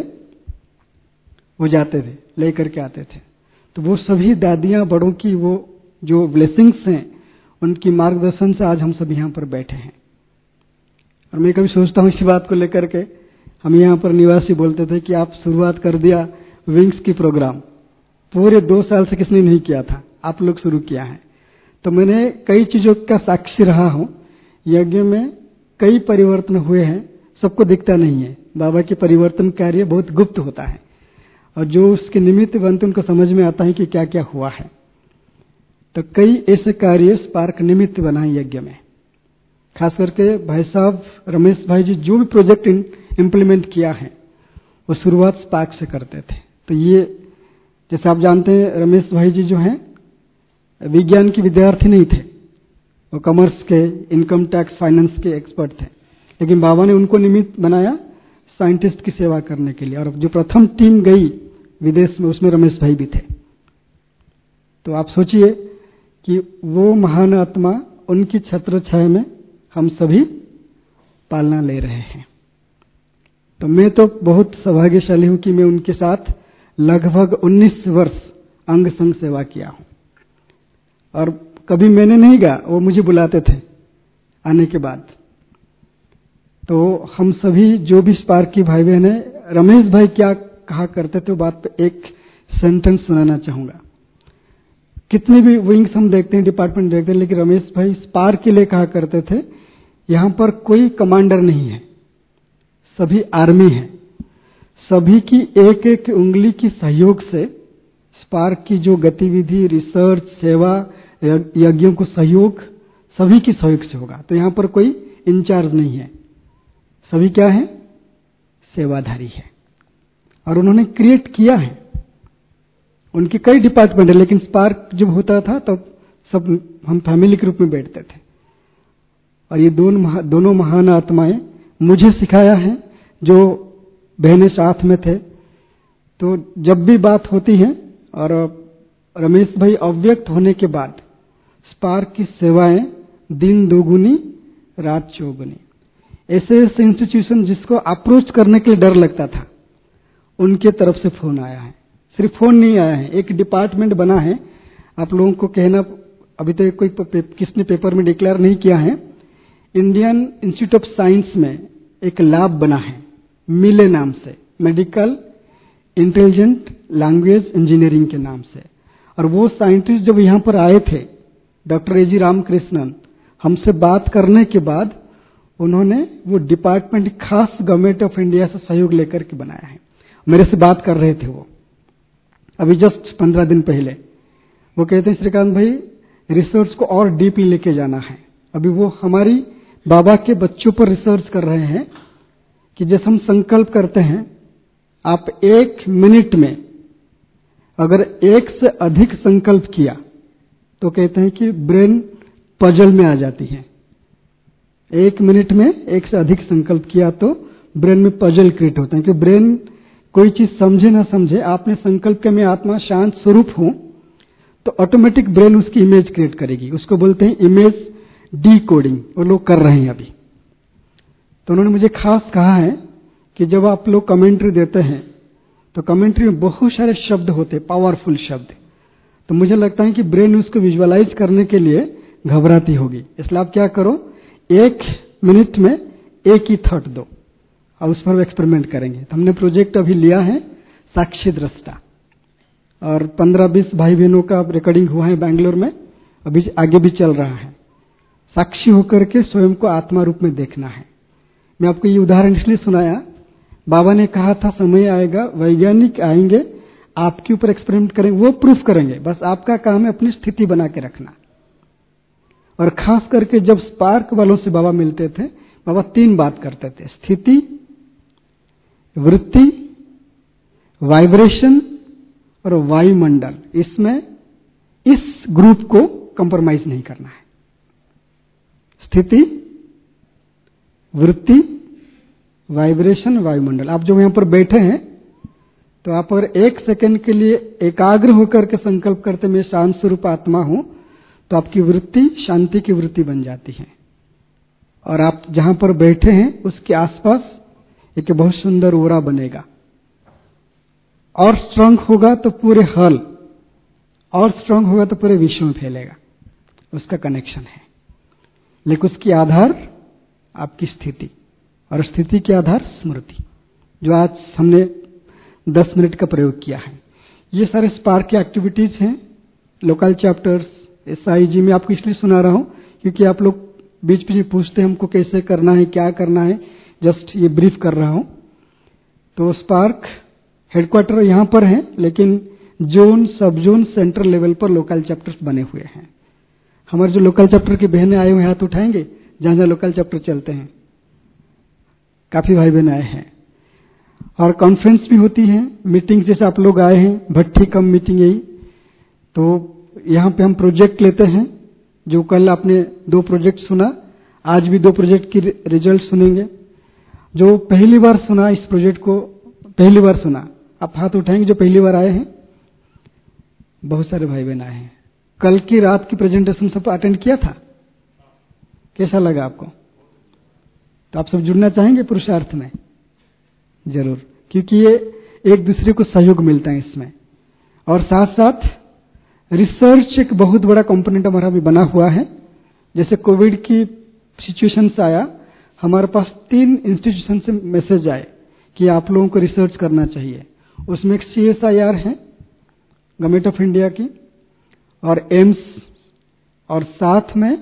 वो जाते थे, लेकर के आते थे। तो वो सभी दादियां बड़ों की वो जो ब्लेसिंग्स हैं उनकी मार्गदर्शन से आज हम सब यहाँ पर बैठे हैं। और मैं कभी सोचता हूँ इसी बात को लेकर के, हम यहाँ पर निवासी बोलते थे कि आप शुरुआत कर दिया विंग्स की प्रोग्राम, पूरे दो साल से किसने नहीं किया था, आप लोग शुरू किया है। तो मैंने कई चीजों का साक्षी रहा हूं। यज्ञ में कई परिवर्तन हुए हैं, सबको दिखता नहीं है। बाबा के परिवर्तन कार्य बहुत गुप्त होता है और जो उसके निमित्त बनते उनको समझ में आता है कि क्या क्या हुआ है। तो कई ऐसे कार्य स्पार्क निमित्त बनाए यज्ञ में, खास करके भाई साहब रमेश भाई जी जो भी प्रोजेक्ट इम्प्लीमेंट किया है वो शुरुआत स्पार्क से करते थे। तो ये जैसे आप जानते हैं रमेश भाई जी जो हैं विज्ञान के विद्यार्थी नहीं थे, वो कॉमर्स के, इनकम टैक्स, फाइनेंस के एक्सपर्ट थे, लेकिन बाबा ने उनको निमित्त बनाया साइंटिस्ट की सेवा करने के लिए। और जो प्रथम टीम गई विदेश में उसमें रमेश भाई भी थे। तो आप सोचिए कि वो महान आत्मा, उनकी छत्र छाया में हम सभी पालना ले रहे हैं। तो मैं तो बहुत सौभाग्यशाली हूं कि मैं उनके साथ लगभग उन्नीस वर्ष अंग संग सेवा किया हूं। और कभी मैंने नहीं गा, वो मुझे बुलाते थे आने के बाद। तो हम सभी जो भी स्पार्क की भाई बहन है, रमेश भाई क्या कहा करते थे बात पे एक सेंटेंस सुनाना चाहूंगा। कितने भी विंग्स हम देखते हैं, डिपार्टमेंट देखते हैं, लेकिन रमेश भाई स्पार्क के लिए कहा करते थे यहां पर कोई कमांडर नहीं है, सभी आर्मी है। सभी की एक एक उंगली की सहयोग से स्पार्क की जो गतिविधि, रिसर्च, सेवा, यज्ञों को सहयोग सभी की सहयोग से होगा। तो यहां पर कोई इंचार्ज नहीं है, सभी क्या है, सेवाधारी है। और उन्होंने क्रिएट किया है, उनके कई डिपार्टमेंट है, लेकिन स्पार्क जब होता था तब तो सब हम फैमिली के रूप में बैठते थे। और ये दोनों महा, दोनों महान आत्माएं मुझे सिखाया है, जो बहनें साथ में थे। तो जब भी बात होती है, और रमेश भाई अव्यक्त होने के बाद स्पार्क की सेवाएं दिन दोगुनी रात चौगुनी, ऐसे ऐसे इंस्टीट्यूशन जिसको अप्रोच करने के लिए डर लगता था, उनके तरफ से फोन आया है। सिर्फ फोन नहीं आया है, एक डिपार्टमेंट बना है। आप लोगों को कहना अभी तो कोई पे, किसने पेपर में डिक्लेयर नहीं किया है, इंडियन इंस्टीट्यूट ऑफ साइंस में एक लैब बना है मिले नाम से, मेडिकल इंटेलिजेंट लैंग्वेज इंजीनियरिंग के नाम से। और वो साइंटिस्ट जब यहां पर आए थे, डॉक्टर ए जी रामकृष्णन, हमसे बात करने के बाद उन्होंने वो डिपार्टमेंट खास गवर्नमेंट ऑफ इंडिया से सहयोग लेकर के बनाया है। मेरे से बात कर रहे थे वो अभी जस्ट पंद्रह दिन पहले। वो कहते हैं श्रीकांत भाई रिसर्च को और डीपली लेके जाना है। अभी वो हमारी बाबा के बच्चों पर रिसर्च कर रहे हैं कि जैसे हम संकल्प करते हैं, आप एक मिनट में अगर एक से अधिक संकल्प किया तो कहते हैं कि ब्रेन पजल में आ जाती हैं। एक मिनट में एक से अधिक संकल्प किया तो ब्रेन में पजल क्रिएट होता है, क्योंकि ब्रेन कोई चीज समझे ना समझे, आपने संकल्प के मैं आत्मा शांत स्वरूप हूं तो ऑटोमेटिक ब्रेन उसकी इमेज क्रिएट करेगी। उसको बोलते हैं इमेज डी कोडिंग, वो लोग कर रहे हैं अभी। तो उन्होंने मुझे खास कहा है कि जब आप लोग कमेंट्री देते हैं तो कमेंट्री में बहुत सारे शब्द होते हैं, पावरफुल शब्द। तो मुझे लगता है कि ब्रेन उसको विजुअलाइज करने के लिए घबराती होगी। इसलिए आप क्या करो, एक मिनट में एक ही थॉट दो और उस पर एक्सपेरिमेंट करेंगे। तो हमने प्रोजेक्ट अभी लिया है साक्षी दृष्टा, और पंद्रह बीस भाई बहनों का रिकॉर्डिंग हुआ है बैंगलोर में, अभी आगे भी चल रहा है। साक्षी होकर के स्वयं को आत्मा रूप में देखना है। मैं आपको ये उदाहरण इसलिए सुनाया, बाबा ने कहा था समय आएगा, वैज्ञानिक आएंगे, आपके ऊपर एक्सपेरिमेंट करेंगे, वो प्रूफ करेंगे, बस आपका काम है अपनी स्थिति बना के रखना। और खास करके जब स्पार्क वालों से बाबा मिलते थे, बाबा तीन बात करते थे, स्थिति, वृत्ति, वाइब्रेशन और वायुमंडल। इसमें इस ग्रुप को कंप्रोमाइज नहीं करना है। स्थिति, वृत्ति, वाइब्रेशन, वायुमंडल। आप जो यहां पर बैठे हैं तो आप अगर एक सेकंड के लिए एकाग्र होकर के संकल्प करते मैं शांत स्वरूप आत्मा हूं, तो आपकी वृत्ति शांति की वृत्ति बन जाती है। और आप जहां पर बैठे हैं उसके आसपास एक बहुत सुंदर ओरा बनेगा। और स्ट्रांग होगा तो पूरे हॉल, और स्ट्रांग होगा तो पूरे विश्व में फैलेगा। उसका कनेक्शन है, लेकिन उसकी आधार आपकी स्थिति, और स्थिति के आधार स्मृति, जो आज हमने दस मिनट का प्रयोग किया है। ये सारे स्पार्क की एक्टिविटीज हैं। लोकल चैप्टर्स, एसआईजी में आपको इसलिए सुना रहा हूं क्योंकि आप लोग बीच बीच में पूछते हैं हमको कैसे करना है, क्या करना है, जस्ट ये ब्रीफ कर रहा हूं। तो स्पार्क हेडक्वार्टर यहां पर है, लेकिन zone, sub zone, central level पर लोकल चैप्टर्स बने हुए हैं। हमारे जो लोकल चैप्टर की बहनें आए हुए हाथ उठाएंगे जहां जहां लोकल चैप्टर चलते हैं। काफी भाई बहन आए हैं। और कॉन्फ्रेंस भी होती है, मीटिंग जैसे आप लोग आए हैं, भट्टी कम मीटिंग यही। तो यहाँ पे हम प्रोजेक्ट लेते हैं। जो कल आपने दो प्रोजेक्ट सुना, आज भी दो प्रोजेक्ट की रिजल्ट सुनेंगे। जो पहली बार सुना इस प्रोजेक्ट को, पहली बार सुना, आप हाथ उठाएंगे जो पहली बार आए हैं। बहुत सारे भाई बहन आए हैं। कल की रात की प्रेजेंटेशन सब अटेंड किया था, कैसा लगा आपको? तो आप सब जुड़ना चाहेंगे पुरुषार्थ में जरूर, क्योंकि ये एक दूसरे को सहयोग मिलता है इसमें। और साथ साथ रिसर्च एक बहुत बड़ा कंपोनेंट हमारा भी बना हुआ है। जैसे कोविड की सिचुएशन से आया, हमारे पास तीन इंस्टीट्यूशन से मैसेज आए कि आप लोगों को रिसर्च करना चाहिए। उसमें एक सी एस आई आर है गवर्नमेंट ऑफ इंडिया की, और एम्स, और साथ में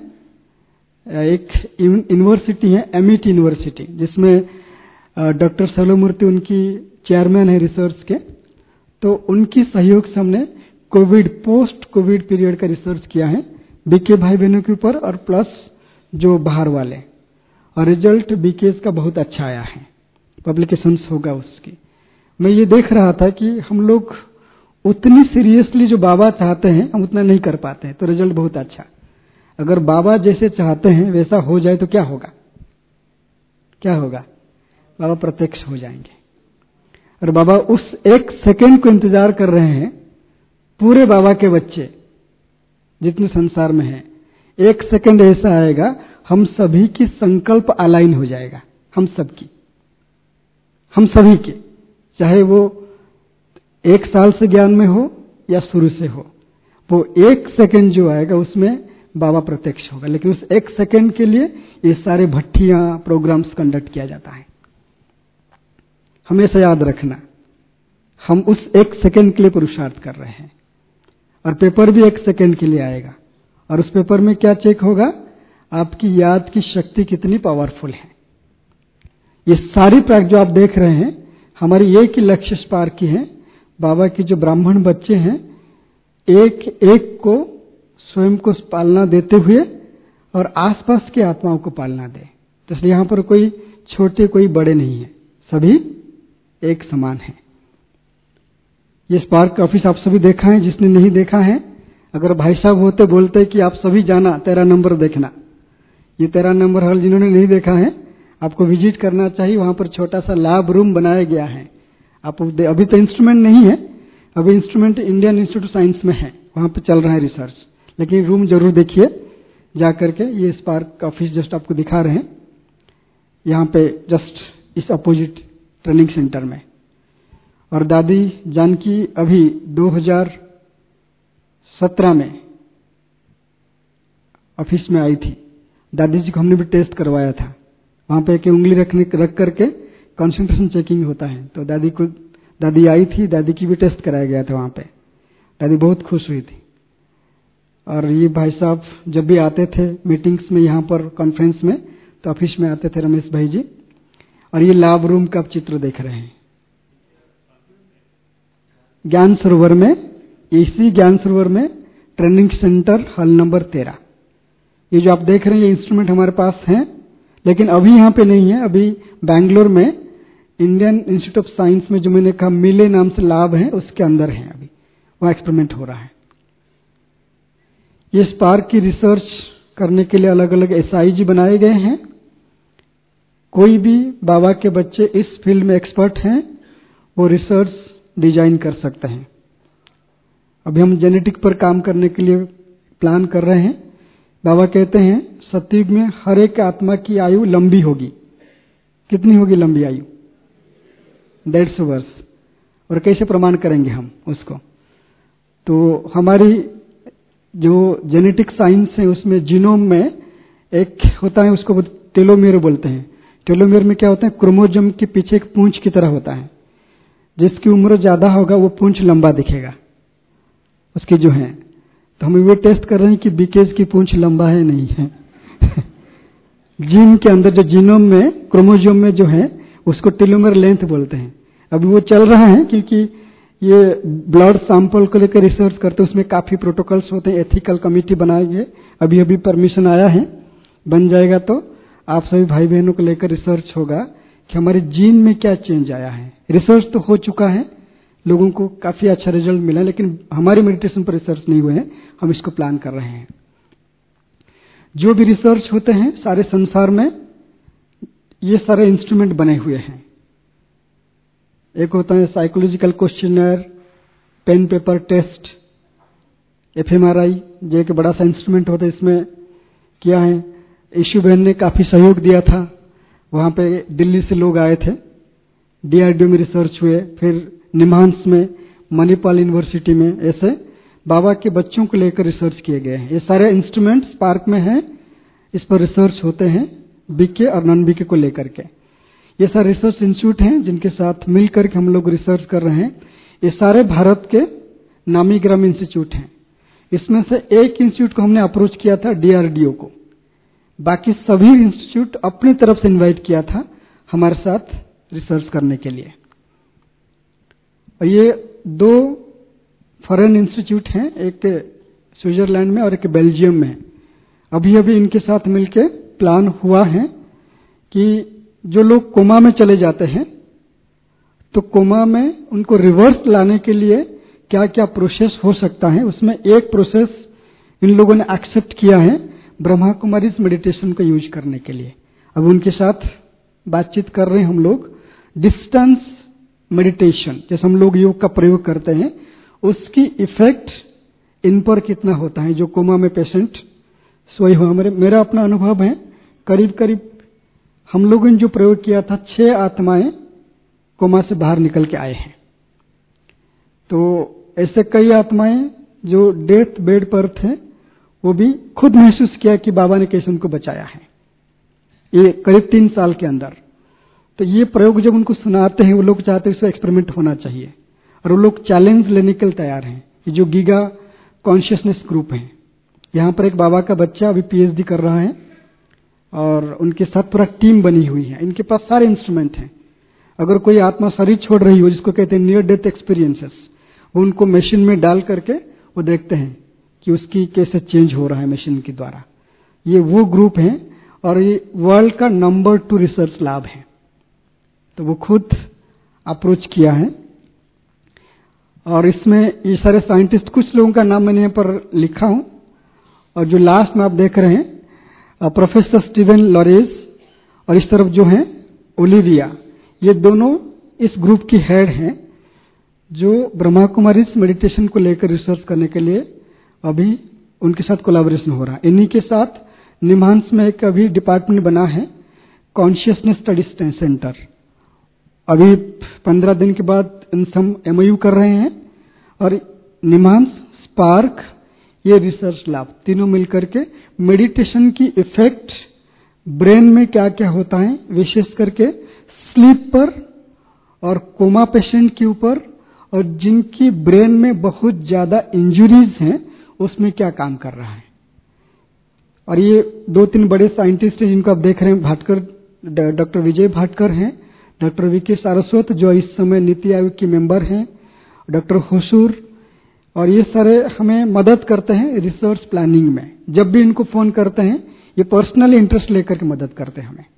एक यूनिवर्सिटी है एमिटी यूनिवर्सिटी, जिसमें डॉक्टर सलोमूर्ति उनकी चेयरमैन है रिसर्च के। तो उनकी सहयोग से हमने कोविड, पोस्ट कोविड पीरियड का रिसर्च किया है बीके भाई बहनों के ऊपर, और प्लस जो बाहर वाले, और रिजल्ट बीकेस का बहुत अच्छा आया है। पब्लिकेशंस होगा उसकी। मैं ये देख रहा था कि हम लोग उतनी सीरियसली जो बाबा चाहते हैं हम उतना नहीं कर पाते हैं, तो रिजल्ट बहुत अच्छा। अगर बाबा जैसे चाहते हैं वैसा हो जाए तो क्या होगा? क्या होगा? बाबा प्रत्यक्ष हो जाएंगे। और बाबा उस एक सेकंड को इंतजार कर रहे हैं। पूरे बाबा के बच्चे जितने संसार में हैं, एक सेकंड ऐसा आएगा हम सभी की संकल्प अलाइन हो जाएगा। हम सबकी, हम सभी के, चाहे वो एक साल से ज्ञान में हो या शुरू से हो, वो एक सेकंड जो आएगा उसमें बाबा प्रत्यक्ष होगा। लेकिन उस एक सेकंड के लिए ये सारे भट्टियां, प्रोग्राम्स कंडक्ट किया जाता है। हमेशा याद रखना, हम उस एक सेकंड के लिए पुरुषार्थ कर रहे हैं। और पेपर भी एक सेकंड के लिए आएगा, और उस पेपर में क्या चेक होगा? आपकी याद की शक्ति कितनी पावरफुल है। ये सारी प्रैक्टिस जो आप देख रहे हैं, हमारी एक ही लक्ष्य स्पार्क की है। बाबा के जो ब्राह्मण बच्चे हैं, एक एक को स्वयं को पालना देते हुए और आसपास के आत्माओं को पालना दे। तो इसलिए यहां पर कोई छोटे कोई बड़े नहीं है, सभी एक समान है। ये स्पार्क ऑफिस आप सभी देखा है, जिसने नहीं देखा है अगर भाई साहब होते बोलते कि आप सभी जाना तेरह नंबर देखना, ये तेरह नंबर हॉल जिन्होंने नहीं देखा है आपको विजिट करना चाहिए। वहां पर छोटा सा लैब रूम बनाया गया है। आप अभी तो इंस्ट्रूमेंट नहीं है, अभी instrument Indian Institute of Science में है, वहां पर चल रहा है रिसर्च, लेकिन रूम जरूर देखिए जा करके। ये स्पार्क ऑफिस जस्ट आपको दिखा रहे हैं यहाँ पे, जस्ट इस अपोजिट ट्रेनिंग सेंटर में। और दादी जानकी अभी दो हज़ार सत्रह में ऑफिस में आई थी। दादी जी को हमने भी टेस्ट करवाया था, वहां पे एक उंगली रखने रख करके कंसंट्रेशन चेकिंग होता है, तो दादी को दादी आई थी, दादी की भी टेस्ट कराया गया था वहां पे। दादी बहुत खुश हुई थी। और ये भाई साहब जब भी आते थे मीटिंग्स में, यहाँ पर कॉन्फ्रेंस में, तो ऑफिस में आते थे रमेश भाई जी। और ये लैब रूम का आप चित्र देख रहे हैं ज्ञान सरोवर में, इसी ज्ञान सरोवर में ट्रेनिंग सेंटर हॉल नंबर तेरह। ये जो आप देख रहे हैं ये इंस्ट्रूमेंट हमारे पास हैं, लेकिन अभी यहाँ पे नहीं है। अभी बैंगलोर में इंडियन इंस्टीट्यूट ऑफ साइंस में जो मैंने कहा मिले नाम से लैब है, उसके अंदर है, अभी वहां एक्सपेरिमेंट हो रहा है। ये स्पार्क की रिसर्च करने के लिए अलग अलग एसआईजी बनाए गए हैं। कोई भी बाबा के बच्चे इस फील्ड में एक्सपर्ट हैं, वो रिसर्च डिजाइन कर सकते हैं। अभी हम जेनेटिक पर काम करने के लिए प्लान कर रहे हैं। बाबा कहते हैं सतयुग में हर एक आत्मा की आयु लंबी होगी। कितनी होगी लंबी आयु? डेढ़ सौ वर्ष। और कैसे प्रमाण करेंगे हम उसको? तो हमारी जो जेनेटिक साइंस है उसमें जीनोम में एक होता है, उसको टेलोमेयर बोलते हैं। टेलोमेयर में क्या होता है, क्रोमोसोम के पीछे एक पूंछ की तरह होता है। जिसकी उम्र ज्यादा होगा वो पूंछ लंबा दिखेगा उसकी जो है। तो हम ये टेस्ट कर रहे हैं कि बीकेज की पूंछ लंबा है नहीं है। जीन के अंदर जो जीनोम में क्रोमोसोम में जो है उसको टेलोमेयर लेंथ बोलते हैं। अभी वो चल रहा है क्योंकि ये ब्लड सैंपल को लेकर रिसर्च करते हैं, उसमें काफी प्रोटोकॉल्स होते हैं, एथिकल कमेटी बनाई है। अभी अभी परमिशन आया है, बन जाएगा तो आप सभी भाई बहनों को लेकर रिसर्च होगा कि हमारे जीन में क्या चेंज आया है। रिसर्च तो हो चुका है, लोगों को काफी अच्छा रिजल्ट मिला, लेकिन हमारी मेडिटेशन पर रिसर्च नहीं हुए हैं, हम इसको प्लान कर रहे हैं। जो भी रिसर्च होते हैं सारे संसार में ये सारे इंस्ट्रूमेंट बने हुए हैं। एक होता है psychological questionnaire, pen paper test, fMRI, जो एक बड़ा सा इंस्ट्रूमेंट होता है। इसमें किया है, ईशु बहन ने काफी सहयोग दिया था, वहां पे दिल्ली से लोग आए थे, डीआरडीओ में रिसर्च हुए, फिर निमांस में, मणिपाल यूनिवर्सिटी में, ऐसे बाबा के बच्चों को लेकर रिसर्च किए गए हैं। ये सारे इंस्ट्रूमेंट स्पार्क में हैं, इस पर रिसर्च होते हैं बीके और नॉन बीके को लेकर के। ये सारे रिसर्च इंस्टीट्यूट हैं जिनके साथ मिलकर के हम लोग रिसर्च कर रहे हैं। ये सारे भारत के नामी ग्रामी इंस्टीट्यूट हैं। इसमें से एक इंस्टीट्यूट को हमने अप्रोच किया था, डीआरडीओ को। बाकी सभी इंस्टीट्यूट अपनी तरफ से इनवाइट किया था हमारे साथ रिसर्च करने के लिए। और ये दो फॉरेन इंस्टीट्यूट हैं, एक स्विट्जरलैंड में और एक बेल्जियम में। अभी अभी इनके साथ मिलकर प्लान हुआ है कि जो लोग कोमा में चले जाते हैं तो कोमा में उनको रिवर्स लाने के लिए क्या क्या प्रोसेस हो सकता है। उसमें एक प्रोसेस इन लोगों ने एक्सेप्ट किया है, ब्रह्मा कुमारीज मेडिटेशन को यूज करने के लिए। अब उनके साथ बातचीत कर रहे हैं हम लोग। डिस्टेंस मेडिटेशन जैसे हम लोग योग का प्रयोग करते हैं, उसकी इफेक्ट इन पर कितना होता है जो कोमा में पेशेंट सोए हुए। मेरे मेरा अपना अनुभव है, करीब करीब हम लोगों ने जो प्रयोग किया था, छह आत्माएं कोमा से बाहर निकल के आए हैं। तो ऐसे कई आत्माएं जो डेथ बेड पर थे, वो भी खुद महसूस किया कि बाबा ने कैसे उनको बचाया है, ये करीब तीन साल के अंदर। तो ये प्रयोग जब उनको सुनाते हैं, वो लोग चाहते हैं इसका एक्सपेरिमेंट होना चाहिए, और वो लोग चैलेंज लेने के लिए तैयार हैं। ये जो गीगा कॉन्शियसनेस ग्रुप है, यहाँ पर एक बाबा का बच्चा अभी पीएचडी कर रहा है और उनके साथ पूरा टीम बनी हुई है। इनके पास सारे इंस्ट्रूमेंट हैं। अगर कोई आत्मा शरीर छोड़ रही हो, जिसको कहते हैं नियर डेथ एक्सपीरियंसेस, वो उनको मशीन में डाल करके वो देखते हैं कि उसकी कैसे चेंज हो रहा है मशीन के द्वारा। ये वो ग्रुप है और ये वर्ल्ड का नंबर टू रिसर्च लैब है। तो वो खुद अप्रोच किया है। और इसमें ये सारे साइंटिस्ट, कुछ लोगों का नाम मैंने यहाँ पर लिखा हूं, और जो लास्ट में आप देख रहे हैं प्रोफेसर स्टीवन लॉरेंस और इस तरफ जो है ओलिविया, ये दोनों इस ग्रुप की हेड हैं जो ब्रह्मा कुमारी मेडिटेशन को लेकर रिसर्च करने के लिए अभी उनके साथ कोलैबोरेशन हो रहा है। इन्हीं के साथ निमांस में एक अभी डिपार्टमेंट बना है, कॉन्शियसनेस स्टडी सेंटर। अभी पंद्रह दिन के बाद इनसे हम एमओयू कर रहे हैं, और निमांस, स्पार्क, ये रिसर्च लैब तीनों मिलकर के मेडिटेशन की इफेक्ट ब्रेन में क्या क्या होता है, विशेष करके स्लीप पर और कोमा पेशेंट के ऊपर, और जिनकी ब्रेन में बहुत ज्यादा इंजुरीज हैं उसमें क्या काम कर रहा है। और ये दो तीन बड़े साइंटिस्ट हैं जिनको आप देख रहे हैं, भाटकर, डॉक्टर विजय भाटकर हैं, डॉक्टर वीके सारस्वत जो इस समय नीति आयोग की मेंबर हैं, डॉक्टर हुसूर, और ये सारे हमें मदद करते हैं रिसर्च प्लानिंग में। जब भी इनको फोन करते हैं ये पर्सनल इंटरेस्ट लेकर के मदद करते हैं हमें।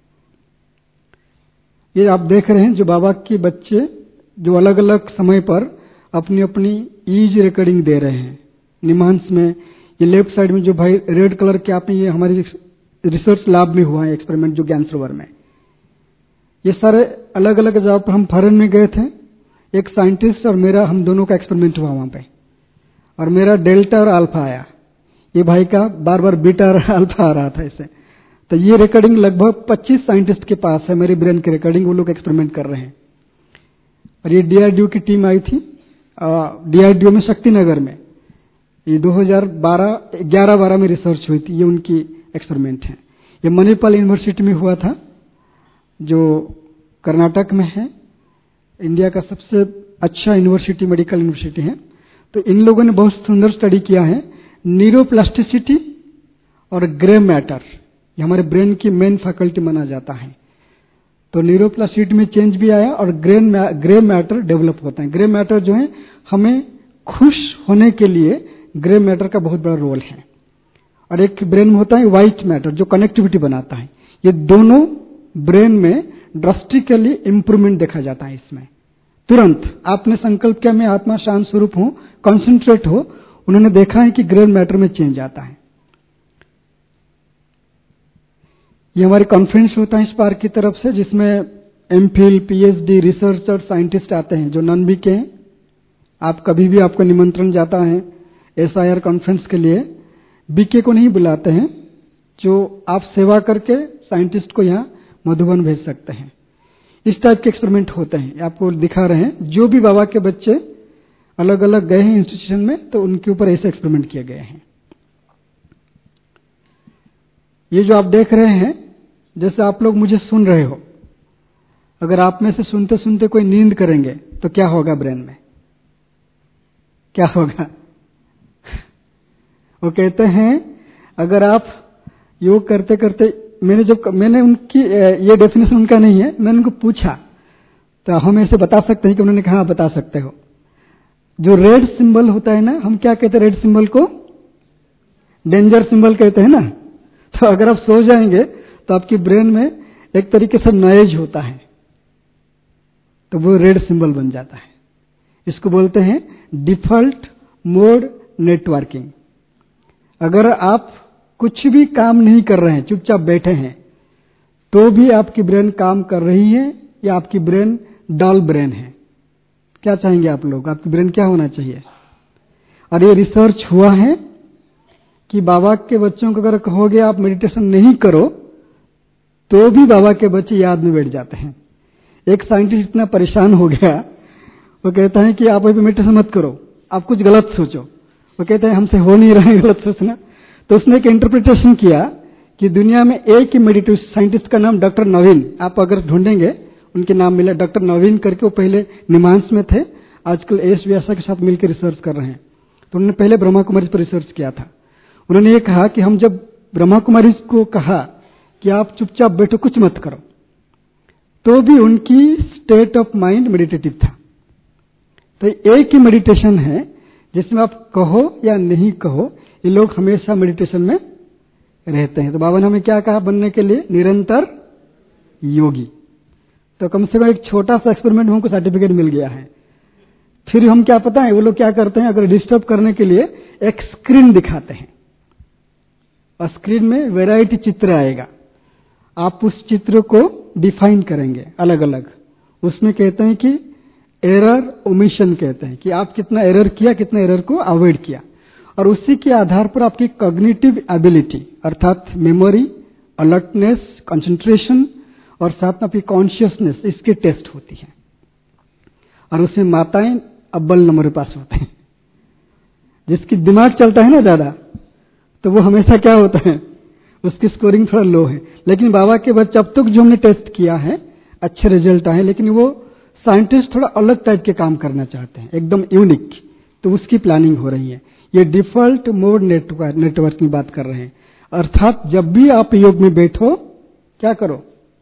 ये आप देख रहे हैं जो बाबा के बच्चे जो अलग अलग समय पर अपनी अपनी ईज रिकॉर्डिंग दे रहे हैं निमांस में। ये लेफ्ट साइड में जो भाई रेड कलर के आप, ये हमारी रिसर्च लैब में हुआ है एक्सपेरिमेंट जो ज्ञान सरोवर में। ये सारे अलग अलग जगह पर हम फॉरेन में गए थे, एक साइंटिस्ट और मेरा, हम दोनों का एक्सपेरिमेंट हुआ वहां पे, और मेरा डेल्टा और अल्फा आया, ये भाई का बार बार बीटा और अल्फा आ रहा था इसे। तो ये रिकॉर्डिंग लगभग पच्चीस साइंटिस्ट के पास है, मेरी ब्रेन की रिकॉर्डिंग, वो लोग एक्सपेरिमेंट कर रहे हैं। और ये डीआरडीओ की टीम आई थी, डीआरडीओ में शक्तिनगर में, ये दो हज़ार बारह ग्यारह बारह में रिसर्च हुई थी, ये उनकी एक्सपेरिमेंट है। ये मणिपाल यूनिवर्सिटी में हुआ था जो कर्नाटक में है, इंडिया का सबसे अच्छा यूनिवर्सिटी, मेडिकल यूनिवर्सिटी है। तो इन लोगों ने बहुत सुंदर स्टडी किया है न्यूरोप्लास्टिसिटी और ग्रे मैटर, ये हमारे ब्रेन की मेन फैकल्टी माना जाता है। तो न्यूरोप्लास्टिसिटी में चेंज भी आया और ग्रे ग्रे मैटर डेवलप होता है। ग्रे मैटर जो है, हमें खुश होने के लिए ग्रे मैटर का बहुत बड़ा रोल है। और एक ब्रेन में होता है व्हाइट मैटर जो कनेक्टिविटी बनाता है। ये दोनों ब्रेन में ड्रास्टिकली इंप्रूवमेंट देखा जाता है इसमें। तुरंत आपने संकल्प किया मैं आत्मा शांत स्वरूप हूं, कॉन्सेंट्रेट हो, उन्होंने देखा है कि ग्रे मैटर में चेंज आता है। ये हमारी कॉन्फ्रेंस होता है स्पार्क की तरफ से, जिसमें एमफिल, पीएचडी, रिसर्चर, साइंटिस्ट आते हैं जो नॉन बी के हैं। आप कभी भी, आपको निमंत्रण जाता है एसआईआर कॉन्फ्रेंस के लिए, बीके को नहीं बुलाते हैं, जो आप सेवा करके साइंटिस्ट को यहाँ मधुबन भेज सकते हैं। इस टाइप के एक्सपेरिमेंट होते हैं, आपको दिखा रहे हैं। जो भी बाबा के बच्चे अलग अलग गए हैं इंस्टीट्यूशन में, तो उनके ऊपर ऐसे एक्सपेरिमेंट किए गए हैं। ये जो आप देख रहे हैं, जैसे आप लोग मुझे सुन रहे हो, अगर आप में से सुनते सुनते कोई नींद करेंगे तो क्या होगा ब्रेन में, क्या होगा? वो कहते हैं अगर आप योग करते करते, मैंने जब मैंने उनकी, ये डेफिनेशन उनका नहीं है, मैंने उनको पूछा तो हम ऐसे बता सकते हैं कि उन्होंने कहा बता सकते हो। जो रेड सिंबल होता है ना, हम क्या कहते हैं रेड सिंबल को? डेंजर सिंबल कहते हैं ना। तो अगर आप सो जाएंगे तो आपकी ब्रेन में एक तरीके से नॉइज होता है, तो वो रेड सिंबल बन जाता है। इसको बोलते हैं डिफॉल्ट मोड नेटवर्किंग। अगर आप कुछ भी काम नहीं कर रहे हैं, चुपचाप बैठे हैं, तो भी आपकी ब्रेन काम कर रही है, या आपकी ब्रेन डल ब्रेन है? क्या चाहेंगे आप लोग, आपकी ब्रेन क्या होना चाहिए? और ये रिसर्च हुआ है कि बाबा के बच्चों को अगर कहोगे आप मेडिटेशन नहीं करो, तो भी बाबा के बच्चे याद में बैठ जाते हैं। एक साइंटिस्ट इतना परेशान हो गया, वो कहता है कि आप अभी मेडिटेशन मत करो, आप कुछ गलत सोचो। वो कहते हैं हमसे हो नहीं रहा है गलत सोचना। तो उसने एक इंटरप्रिटेशन किया कि दुनिया में एक ही मेडिटेटिव साइंटिस्ट का नाम डॉक्टर नवीन, आप अगर ढूंढेंगे उनके नाम मिले, डॉक्टर नवीन करके, वो पहले निमांस में थे, आजकल एस व्यासा के साथ मिलकर रिसर्च कर रहे हैं। तो उन्होंने पहले ब्रह्मा कुमारी पर रिसर्च किया था। उन्होंने ये कहा कि हम जब ब्रह्मा कुमारी को कहा कि आप चुपचाप बैठो, कुछ मत करो, तो भी उनकी स्टेट ऑफ माइंड मेडिटेटिव था। तो एक ही मेडिटेशन है जिसमें आप कहो या नहीं कहो, ये लोग हमेशा मेडिटेशन में रहते हैं। तो बाबा ने हमें क्या कहा बनने के लिए? निरंतर योगी। तो कम से कम एक छोटा सा एक्सपेरिमेंट हमको सर्टिफिकेट मिल गया है। फिर हम क्या पता है वो लोग क्या करते हैं, अगर डिस्टर्ब करने के लिए एक स्क्रीन दिखाते हैं और स्क्रीन में वैरायटी चित्र आएगा। आप उस चित्र को डिफाइन करेंगे अलग अलग। उसमें कहते हैं कि एरर ओमिशन कहते हैं कि आप कितना एरर किया, कितना एरर को अवॉइड किया, और उसी के आधार पर आपकी कॉग्निटिव एबिलिटी अर्थात मेमोरी, अलर्टनेस, कंसंट्रेशन और साथ में आपकी कॉन्शियसनेस, इसके टेस्ट होती है। और उसमें माताएं अव्वल नंबर पास होते हैं। जिसकी दिमाग चलता है ना ज्यादा, तो वो हमेशा क्या होता है, उसकी स्कोरिंग थोड़ा लो है। लेकिन बाबा के बच्चे अब तक जो हमने टेस्ट किया है अच्छे रिजल्ट आए, लेकिन वो साइंटिस्ट थोड़ा अलग टाइप के काम करना चाहते हैं, एकदम यूनिक, तो उसकी प्लानिंग हो रही है। ये डिफॉल्ट मोड नेटवर्क नेटवर्क की बात कर रहे हैं, अर्थात जब भी आप योग में बैठो क्या करो,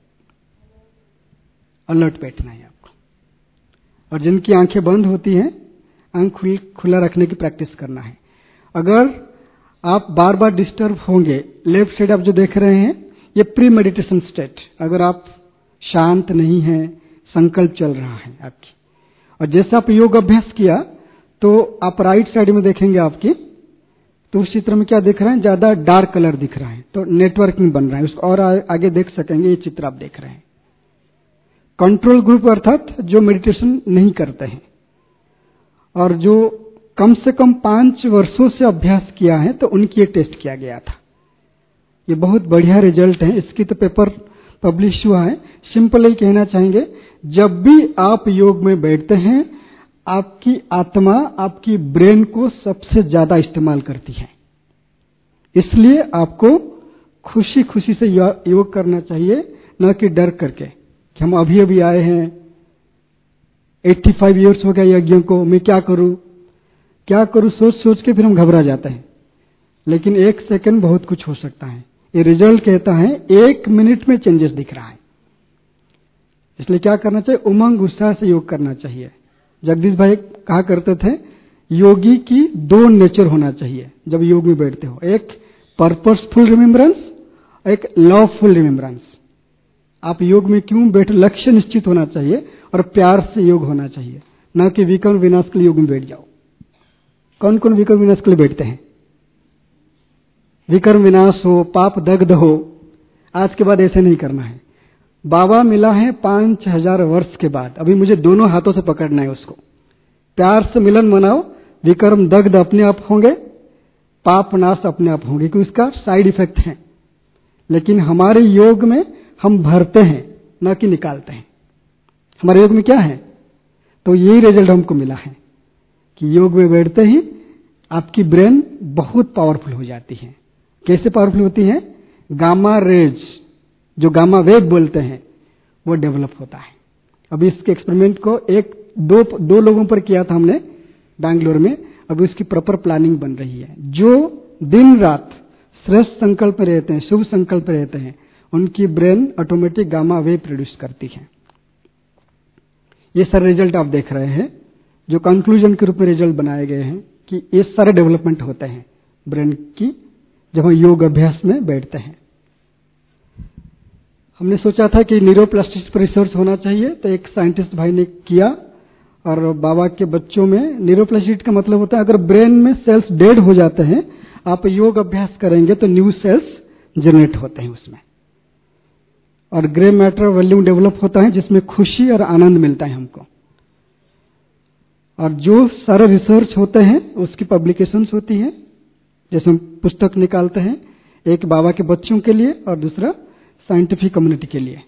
अलर्ट बैठना है आपको। और जिनकी आंखें बंद होती हैं, आंख खुल, खुला रखने की प्रैक्टिस करना है। अगर आप बार बार डिस्टर्ब होंगे, लेफ्ट साइड आप जो देख रहे हैं ये प्री मेडिटेशन स्टेट, अगर आप शांत नहीं हैं, संकल्प चल रहा है आपकी, और जैसे आप योग अभ्यास किया तो आप राइट साइड में देखेंगे आपकी, तो उस चित्र में क्या दिख रहा है, ज्यादा डार्क कलर दिख रहा है, तो नेटवर्किंग बन रहा है। उसको और आगे देख सकेंगे, ये चित्र आप देख रहे हैं। कंट्रोल ग्रुप अर्थात जो मेडिटेशन नहीं करते हैं और जो कम से कम पांच वर्षों से अभ्यास किया है, तो उनकी ये टेस्ट किया गया था। ये बहुत बढ़िया रिजल्ट है, इसकी तो पेपर पब्लिश हुआ है। सिंपल ही कहना चाहेंगे, जब भी आप योग में बैठते हैं आपकी आत्मा आपकी ब्रेन को सबसे ज्यादा इस्तेमाल करती है, इसलिए आपको खुशी खुशी से योग करना चाहिए, न कि डर करके कि हम अभी अभी आए हैं, पचासी इयर्स हो गया यज्ञों को, मैं क्या करूं क्या करूं सोच सोच के फिर हम घबरा जाते हैं। लेकिन एक सेकंड बहुत कुछ हो सकता है। ये रिजल्ट कहता है एक मिनट में चेंजेस दिख रहा है। इसलिए क्या करना चाहिए, उमंग उत्साह से योग करना चाहिए। जगदीश भाई कहा करते थे, योगी की दो नेचर होना चाहिए जब योग में बैठते हो, एक पर्पसफुल रिमेम्बरेंस, एक लवफुल रिमेम्बरेंस। आप योग में क्यों बैठे, लक्ष्य निश्चित होना चाहिए और प्यार से योग होना चाहिए, न कि विकर्म विनाश के लिए योग में बैठ जाओ। कौन कौन विकर्म विनाश के लिए बैठते हैं? विकर्म विनाश हो, पाप दग्ध हो, आज के बाद ऐसे नहीं करना है। बाबा मिला है पांच हजार वर्ष के बाद, अभी मुझे दोनों हाथों से पकड़ना है उसको। प्यार से मिलन मनाओ, विकर्म दग्ध अपने आप होंगे, पाप नाश अपने आप होंगे, क्योंकि इसका साइड इफेक्ट है। लेकिन हमारे योग में हम भरते हैं, न कि निकालते हैं। हमारे योग में क्या है, तो यही रिजल्ट हमको मिला है कि योग में बैठते ही आपकी ब्रेन बहुत पावरफुल हो जाती है। कैसे पावरफुल होती है? गामा रेज, जो गामा वेव बोलते हैं, वो डेवलप होता है। अभी इसके एक्सपेरिमेंट को एक दो दो लोगों पर किया था हमने बैंगलोर में, अभी उसकी प्रॉपर प्लानिंग बन रही है। जो दिन रात श्रेष्ठ संकल्प में रहते हैं, शुभ संकल्प में रहते हैं, उनकी brain automatic gamma wave produce करती है। ये सारे रिजल्ट आप देख रहे हैं, जो कंक्लूजन के रूप में रिजल्ट बनाए गए हैं कि ये सारे डेवलपमेंट होते हैं ब्रेन की जब हम योग अभ्यास में बैठते हैं। हमने सोचा था कि न्यूरोप्लास्टिसिटी पर रिसर्च होना चाहिए, तो एक साइंटिस्ट भाई ने किया, और बाबा के बच्चों में न्यूरोप्लास्टिसिटी का मतलब होता है अगर ब्रेन में सेल्स डेड हो जाते हैं, आप योग अभ्यास करेंगे तो न्यू सेल्स जनरेट होते हैं उसमें, और ग्रे मैटर वॉल्यूम डेवलप होता है जिसमें खुशी और आनंद मिलता है हमको। और जो सारे रिसर्च होते हैं उसकी पब्लिकेशंस होती हैं, जैसे हम पुस्तक निकालते हैं, एक बाबा के बच्चों के लिए और दूसरा साइंटिफिक कम्युनिटी के लिए।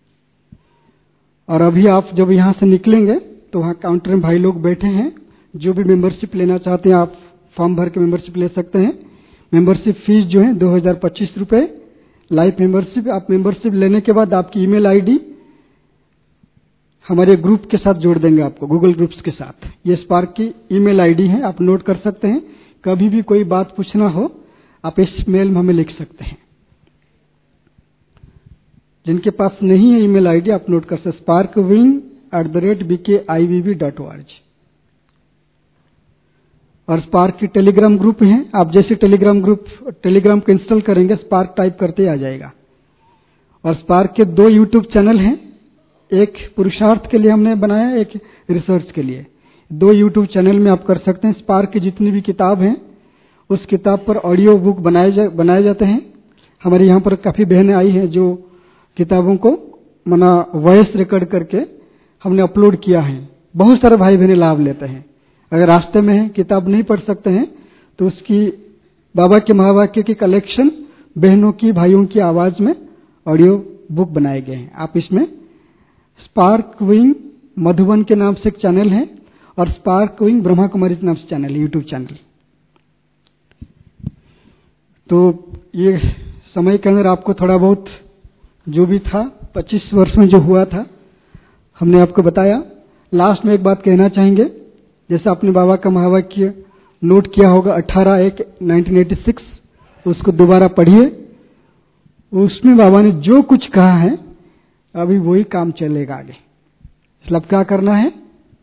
और अभी आप जब यहां से निकलेंगे तो वहां काउंटर में भाई लोग बैठे हैं, जो भी मेंबरशिप लेना चाहते हैं आप फॉर्म भर के मेंबरशिप ले सकते हैं। मेंबरशिप फीस जो है दो हजार पच्चीस रुपए लाइफ मेंबरशिप। आप मेंबरशिप लेने के बाद आपकी ईमेल आईडी हमारे ग्रुप के साथ जोड़ देंगे, आपको गूगल ग्रुप्स के साथ। ये स्पार्क की ईमेल आईडी है, आप नोट कर सकते हैं। कभी भी कोई बात पूछना हो आप इस मेल में हमें लिख सकते हैं। जिनके पास नहीं है ईमेल आईडी आप नोट कर सकते, SpARC wing at the rate B K I V V dot O R G. और स्पार्क की टेलीग्राम ग्रुप है, आप जैसे टेलीग्राम ग्रुप टेलीग्राम को इंस्टॉल करेंगे स्पार्क टाइप करते आ जाएगा। और स्पार्क के दो यूट्यूब चैनल हैं, एक पुरुषार्थ के लिए हमने बनाया, एक रिसर्च के लिए। दो यूट्यूब चैनल में आप कर सकते हैं। स्पार्क की जितनी भी किताब हैं उस किताब पर ऑडियो बुक बनाए जा, बनाए जाते हैं। हमारे यहाँ पर काफ़ी बहनें आई हैं जो किताबों को मना वॉइस रिकॉर्ड करके हमने अपलोड किया है। बहुत सारे भाई बहनें लाभ लेते हैं। अगर रास्ते में है, किताब नहीं पढ़ सकते हैं, तो उसकी बाबा के महावाक्य की कलेक्शन बहनों की भाइयों की आवाज में ऑडियो बुक बनाए गए हैं। आप इसमें स्पार्क विंग मधुबन के नाम से एक चैनल है और स्पार्क विंग ब्रह्मा कुमारी के नाम से चैनल है, यूट्यूब चैनल। तो ये समय के अंदर आपको थोड़ा बहुत जो भी था पच्चीस वर्ष में जो हुआ था हमने आपको बताया। लास्ट में एक बात कहना चाहेंगे, जैसे आपने बाबा का महावाक्य नोट किया होगा अठारह एक नाइनटीन एटी सिक्स, उसको दोबारा पढ़िए। उसमें बाबा ने जो कुछ कहा है अभी वही काम चलेगा आगे। इसलिए अब क्या करना है,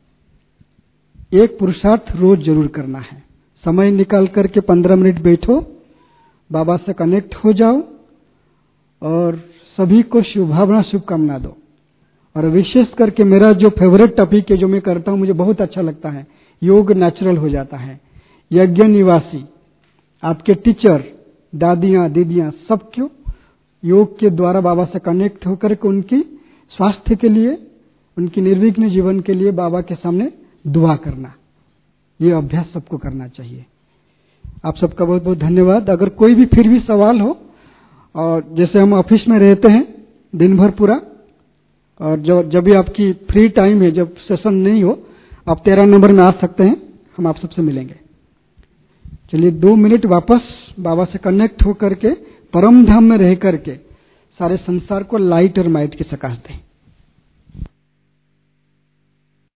एक पुरुषार्थ रोज जरूर करना है। समय निकाल करके पंद्रह मिनट बैठो, बाबा से कनेक्ट हो जाओ और सभी को शुभभावना शुभकामना दो। और विशेष करके मेरा जो फेवरेट टॉपिक है जो मैं करता हूं, मुझे बहुत अच्छा लगता है, योग नेचुरल हो जाता है। यज्ञ निवासी आपके टीचर दादियां दीदियां सब क्यों योग के द्वारा बाबा से कनेक्ट होकर के उनकी स्वास्थ्य के लिए, उनकी निर्विघ्न जीवन के लिए बाबा के सामने दुआ करना, ये अभ्यास सबको करना चाहिए। आप सबका बहुत बहुत धन्यवाद। अगर कोई भी फिर भी सवाल हो, और जैसे हम ऑफिस में रहते हैं दिन भर पूरा, और जो जब भी आपकी फ्री टाइम है, जब सेशन नहीं हो, आप तेरह नंबर में आ सकते हैं, हम आप सबसे मिलेंगे। चलिए दो मिनट वापस बाबा से कनेक्ट होकर के परम धाम में रह करके सारे संसार को लाइट और माइट की सकाश दें।